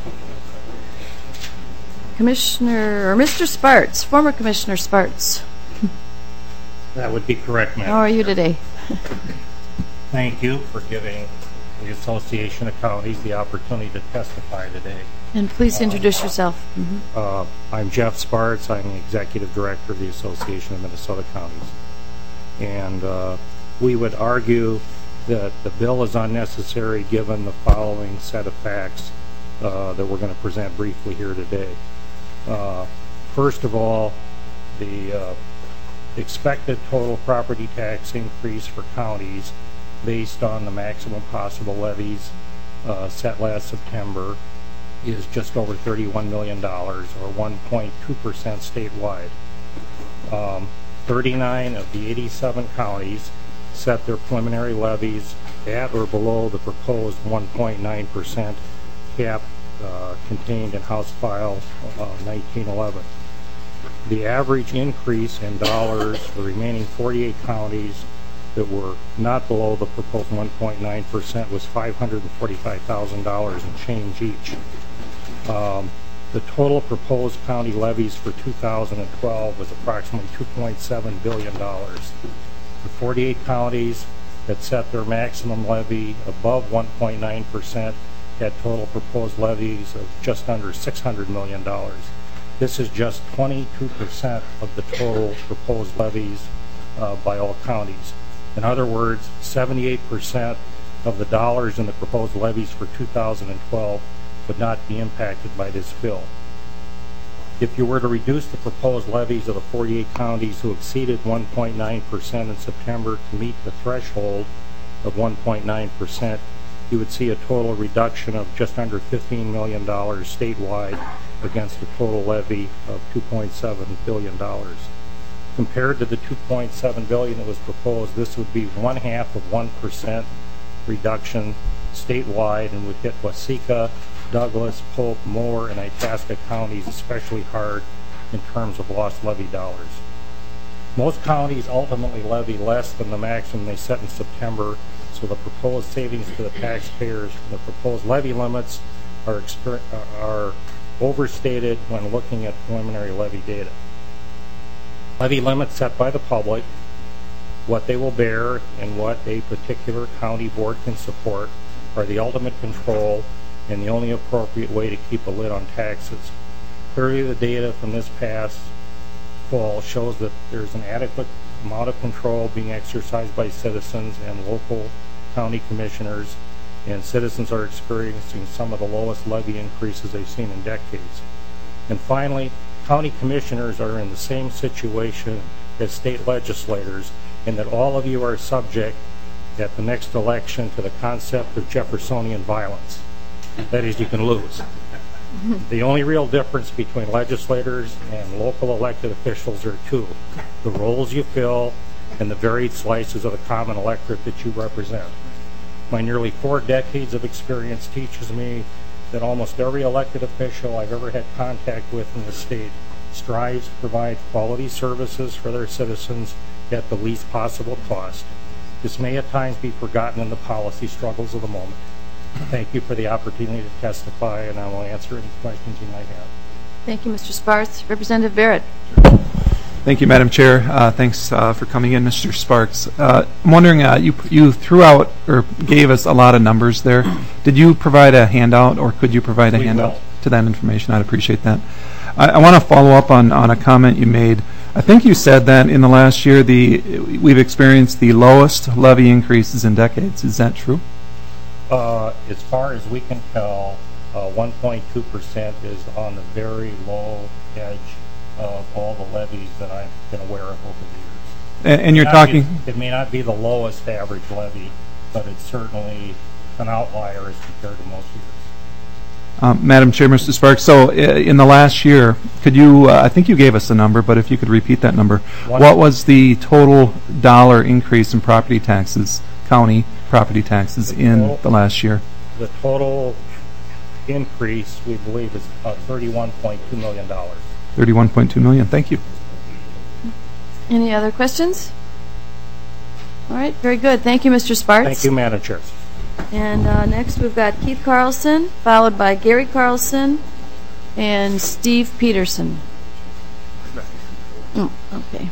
Mr. Sparts, former Commissioner Sparts. That would be correct, ma'am. How are you today? Thank you for giving the Association of Counties the opportunity to testify today. And please introduce yourself. I'm Jeff Sparts. I'm the Executive Director of the Association of Minnesota Counties. And we would argue that the bill is unnecessary given the following set of facts that we're going to present briefly here today. First of all, the expected total property tax increase for counties based on the maximum possible levies set last September is just over $31 million, or 1.2% statewide. 39 of the 87 counties set their preliminary levies at or below the proposed 1.9% cap contained in House File 1911. The average increase in dollars for the remaining 48 counties that were not below the proposed 1.9% was $545,000 and change each. The total proposed county levies for 2012 was approximately $2.7 billion. The 48 counties that set their maximum levy above 1.9% had total proposed levies of just under $600 million. This is just 22% of the total proposed levies by all counties. In other words, 78% of the dollars in the proposed levies for 2012 would not be impacted by this bill. If you were to reduce the proposed levies of the 48 counties who exceeded 1.9% in September to meet the threshold of 1.9%, you would see a total reduction of just under $15 million statewide against a total levy of $2.7 billion. Compared to the $2.7 billion that was proposed, this would be 0.5% reduction statewide and would hit Waseca, Douglas, Polk, Moore, and Itasca counties especially hard in terms of lost levy dollars. Most counties ultimately levy less than the maximum they set in September, so the proposed savings to the taxpayers from the proposed levy limits are overstated when looking at preliminary levy data. Levy limits set by the public, what they will bear, and what a particular county board can support are the ultimate control and the only appropriate way to keep a lid on taxes. Clearly, the data from this past fall shows that there's an adequate amount of control being exercised by citizens and local county commissioners, and citizens are experiencing some of the lowest levy increases they've seen in decades. And finally, county commissioners are in the same situation as state legislators in that all of you are subject at the next election to the concept of Jeffersonian violence. That is, you can lose. The only real difference between legislators and local elected officials are two: the roles you fill and the varied slices of the common electorate that you represent. My nearly 4 decades of experience teaches me that almost every elected official I've ever had contact with in the state strives to provide quality services for their citizens at the least possible cost. This may at times be forgotten in the policy struggles of the moment. Thank you for the opportunity to testify, and I will answer any questions you might have. Thank you, Mr. Sparks. Representative Barrett. Thank you, Madam Chair. Thanks for coming in, Mr. Sparks. I'm wondering, you threw out or gave us a lot of numbers there. Did you provide a handout, or could you provide a handout to that information? I'd appreciate that. I want to follow up on a comment you made. I think you said that in the last year we've experienced the lowest levy increases in decades. Is that true? As far as we can tell, 1.2% is on the very low edge of all the levies that I've been aware of over the years. And you're talking... It may not be the lowest average levy, but it's certainly an outlier as compared to most years. Madam Chair, Mr. Sparks, so in the last year, could you, I think you gave us a number, but if you could repeat that number, what was the total dollar increase in property taxes, county property taxes, in the last year? The total increase, we believe, is $31.2 million. $31.2 million. Thank you. Any other questions? All right, very good. Thank you, Mr. Sparks. Thank you, Madam Chair. And next we've got Keith Carlson, followed by Gary Carlson and Steve Peterson. Oh, okay.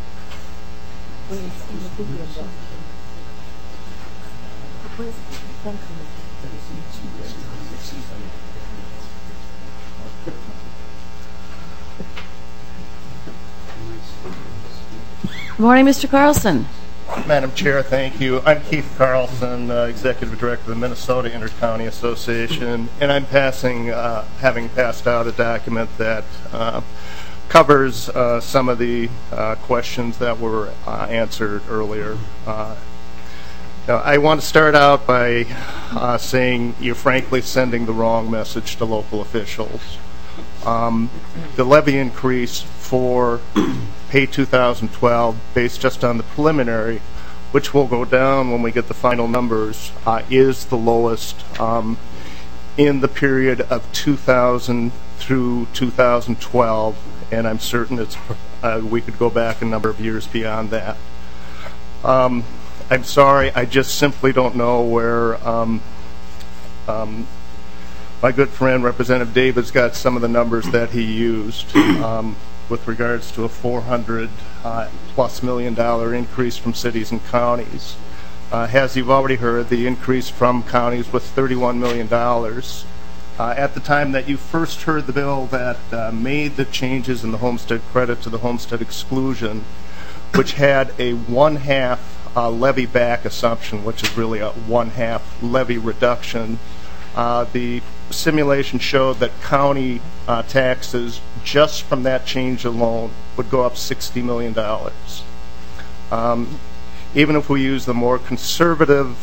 Good morning, Mr. Carlson. Madam Chair, thank you. I'm Keith Carlson, Executive Director of the Minnesota Intercounty Association, and I'm having passed out a document that covers some of the questions that were answered earlier. I want to start out by saying you're frankly sending the wrong message to local officials. The levy increase for pay 2012, based just on the preliminary, which will go down when we get the final numbers, is the lowest in the period of 2000 through 2012, and I'm certain we could go back a number of years beyond that. I'm sorry, I just simply don't know where my good friend Representative Davis got some of the numbers that he used with regards to a $400+ million increase from cities and counties. As you've already heard, the increase from counties was $31 million. At the time that you first heard the bill that made the changes in the homestead credit to the homestead exclusion, which had a 1/2 levy back assumption, which is really a 1/2 levy reduction, the simulation showed that county taxes just from that change alone would go up $60 million. Even if we use the more conservative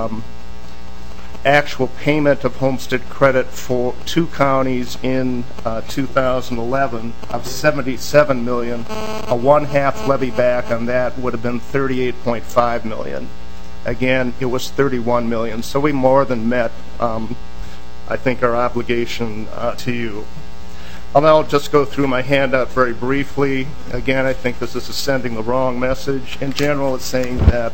actual payment of homestead credit for 2 counties in 2011 of $77 million, a 1/2 levy back on that would have been $38.5 million. Again, it was $31 million, so we more than met, I think, our obligation to you. I'll now just go through my handout very briefly. Again, I think this is sending the wrong message. In general, it's saying that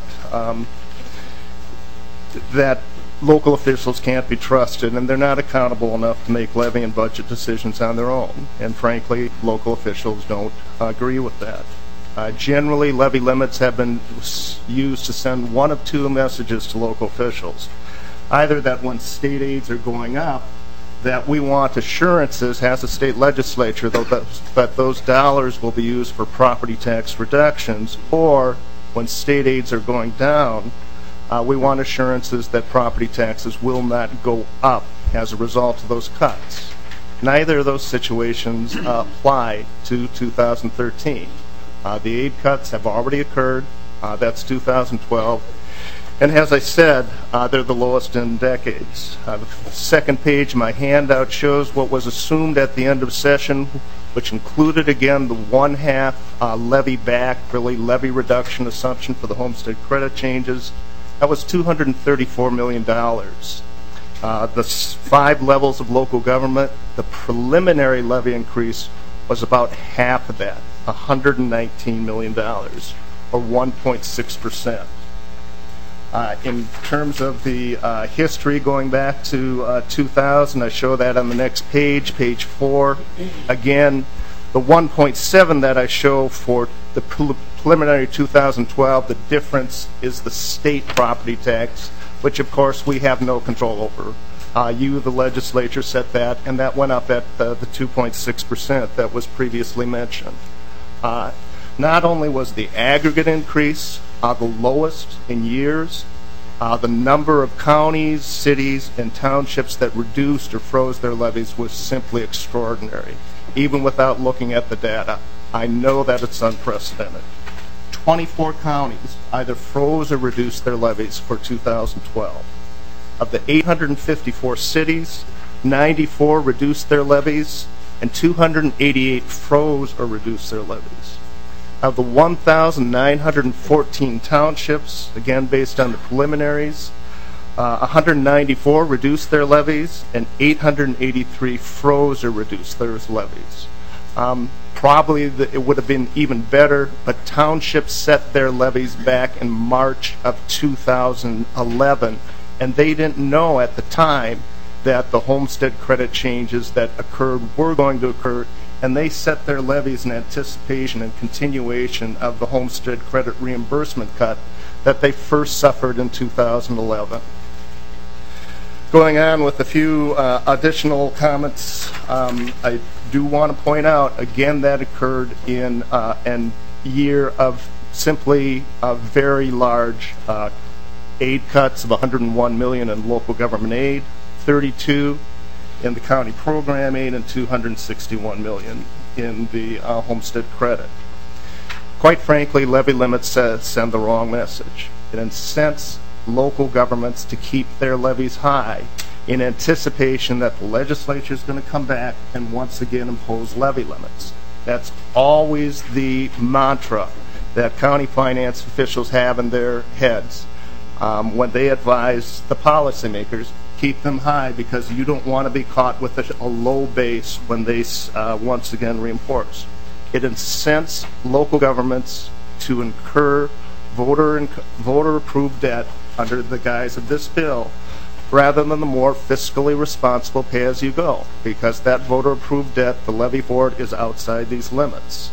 that local officials can't be trusted and they're not accountable enough to make levy and budget decisions on their own. And frankly, local officials don't agree with that. Generally, levy limits have been used to send one of 2 messages to local officials. Either that when state aids are going up, that we want assurances as a state legislature that those dollars will be used for property tax reductions, or when state aids are going down, we want assurances that property taxes will not go up as a result of those cuts. Neither of those situations apply to 2013. The aid cuts have already occurred. That's 2012. And as I said, they're the lowest in decades. The second page of my handout shows what was assumed at the end of session, which included, again, the 1/2 levy back, really levy reduction assumption for the homestead credit changes. That was $234 million. The 5 levels of local government, the preliminary levy increase was about half of that, $119 million, or 1.6%. In terms of the history going back to 2000, I show that on the next page, page 4. Again, the 1.7 that I show for the preliminary 2012, the difference is the state property tax, which of course we have no control over. You, the legislature, set that, and that went up at the 2.6% that was previously mentioned. Not only was the aggregate increase the lowest in years, the number of counties, cities, and townships that reduced or froze their levies was simply extraordinary, even without looking at the data. I know that it's unprecedented. 24 counties either froze or reduced their levies for 2012. Of the 854 cities, 94 reduced their levies, and 288 froze or reduced their levies. Of the 1,914 townships, again based on the preliminaries, 194 reduced their levies, and 883 froze or reduced their levies. Probably it would have been even better, but townships set their levies back in March of 2011, and they didn't know at the time that the homestead credit changes that occurred were going to occur, and they set their levies in anticipation and continuation of the homestead credit reimbursement cut that they first suffered in 2011. Going on with a few additional comments, I do want to point out, again, that occurred in a year of simply very large aid cuts of $101 million in local government aid, 32 in the county program aid, and $261 million in the homestead credit. Quite frankly, levy limits send the wrong message. It incents local governments to keep their levies high in anticipation that the legislature is going to come back and once again impose levy limits. That's always the mantra that county finance officials have in their heads when they advise the policymakers. Keep them high because you don't want to be caught with a low base when they once again reinforce. It incents local governments to incur voter-approved debt under the guise of this bill, rather than the more fiscally responsible pay-as-you-go, because that voter-approved debt, the levy board, is outside these limits.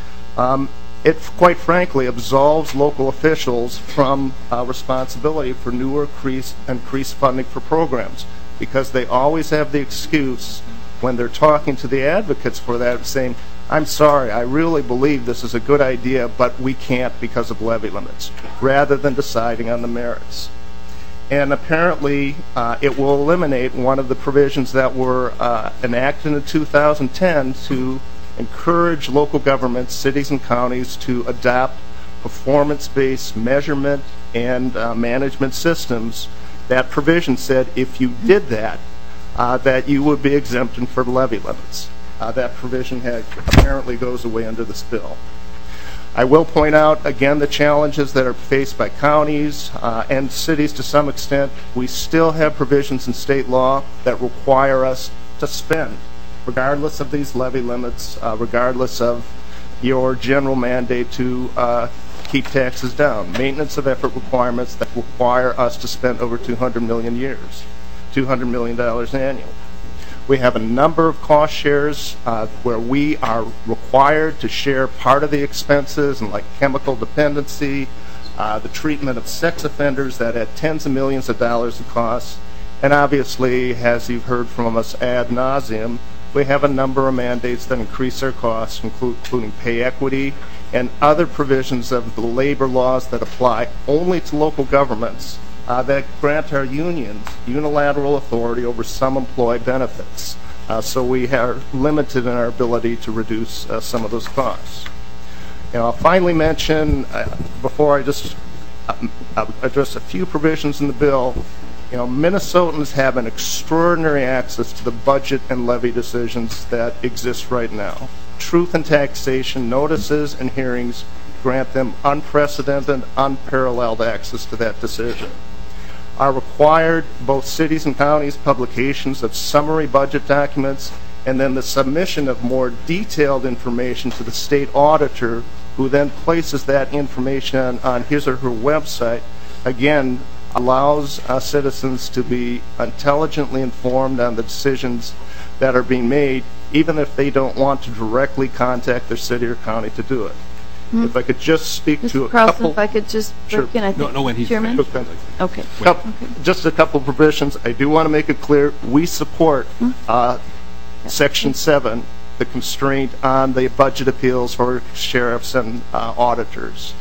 It, quite frankly, absolves local officials from responsibility for new increased funding for programs, because they always have the excuse when they're talking to the advocates for that, saying, I'm sorry, I really believe this is a good idea, but we can't because of levy limits, rather than deciding on the merits. And apparently, it will eliminate one of the provisions that were enacted in 2010 to encourage local governments, cities and counties, to adopt performance-based measurement and management systems. That provision said if you did that, that you would be exempted for levy limits. That provision apparently goes away under this bill. I will point out, again, the challenges that are faced by counties and cities to some extent. We still have provisions in state law that require us to spend, regardless of these levy limits, regardless of your general mandate to keep taxes down. Maintenance of effort requirements that require us to spend over $200 million annually. We have a number of cost shares where we are required to share part of the expenses, and like chemical dependency, the treatment of sex offenders that add tens of millions of dollars of costs. And obviously, as you've heard from us ad nauseum, we have a number of mandates that increase our costs, including pay equity and other provisions of the labor laws that apply only to local governments that grant our unions unilateral authority over some employee benefits. So we are limited in our ability to reduce some of those costs. I'll finally mention, before I just address a few provisions in the bill, Minnesotans have an extraordinary access to the budget and levy decisions that exist right now. Truth in taxation notices and hearings grant them unprecedented, unparalleled access to that decision. Are required both cities and counties publications of summary budget documents, and then the submission of more detailed information to the state auditor, who then places that information on his or her website. Again, allows citizens to be intelligently informed on the decisions that are being made, even if they don't want to directly contact their city or county to do it. If I could just speak to a couple... if I could just break in, I think, when he's Chairman? Okay. Just a couple of provisions. I do want to make it clear, we support Section 7, the constraint on the budget appeals for sheriffs and auditors.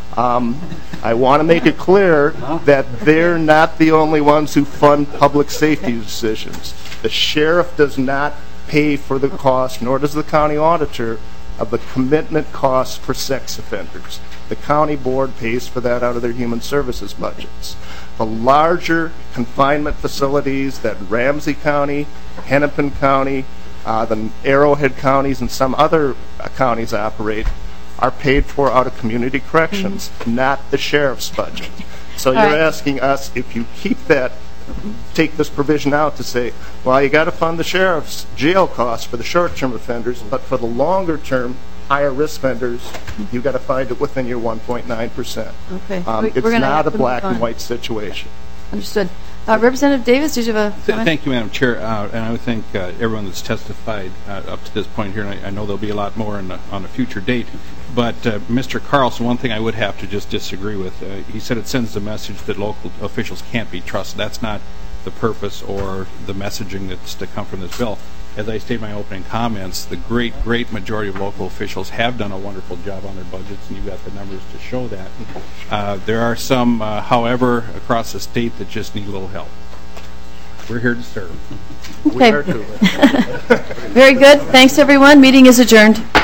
I want to make it clear that they're not the only ones who fund public safety decisions. The sheriff does not pay for the cost, nor does the county auditor, of the commitment costs for sex offenders. The county board pays for that out of their human services budgets. The larger confinement facilities that Ramsey County, Hennepin County, the Arrowhead counties, and some other counties operate are paid for out of community corrections, not the sheriff's budget. So you're asking us, if you keep that, take this provision out to say, well, you got to fund the sheriff's jail costs for the short-term offenders, but for the longer-term, higher-risk offenders, you got to find it within your 1.9%. Okay. It's not a black and white situation. Understood. Representative Davis, did you have a comment? Thank you, Madam Chair. And I would thank everyone that's testified up to this point here, and I know there'll be a lot more on a future date. But Mr. Carlson, one thing I would have to just disagree with, he said it sends the message that local officials can't be trusted. That's not the purpose or the messaging that's to come from this bill. As I stated in my opening comments, the great majority of local officials have done a wonderful job on their budgets, and you've got the numbers to show that. There are some, however, across the state that just need a little help. We're here to serve. Okay. We are too. Very good. Thanks, everyone. Meeting is adjourned.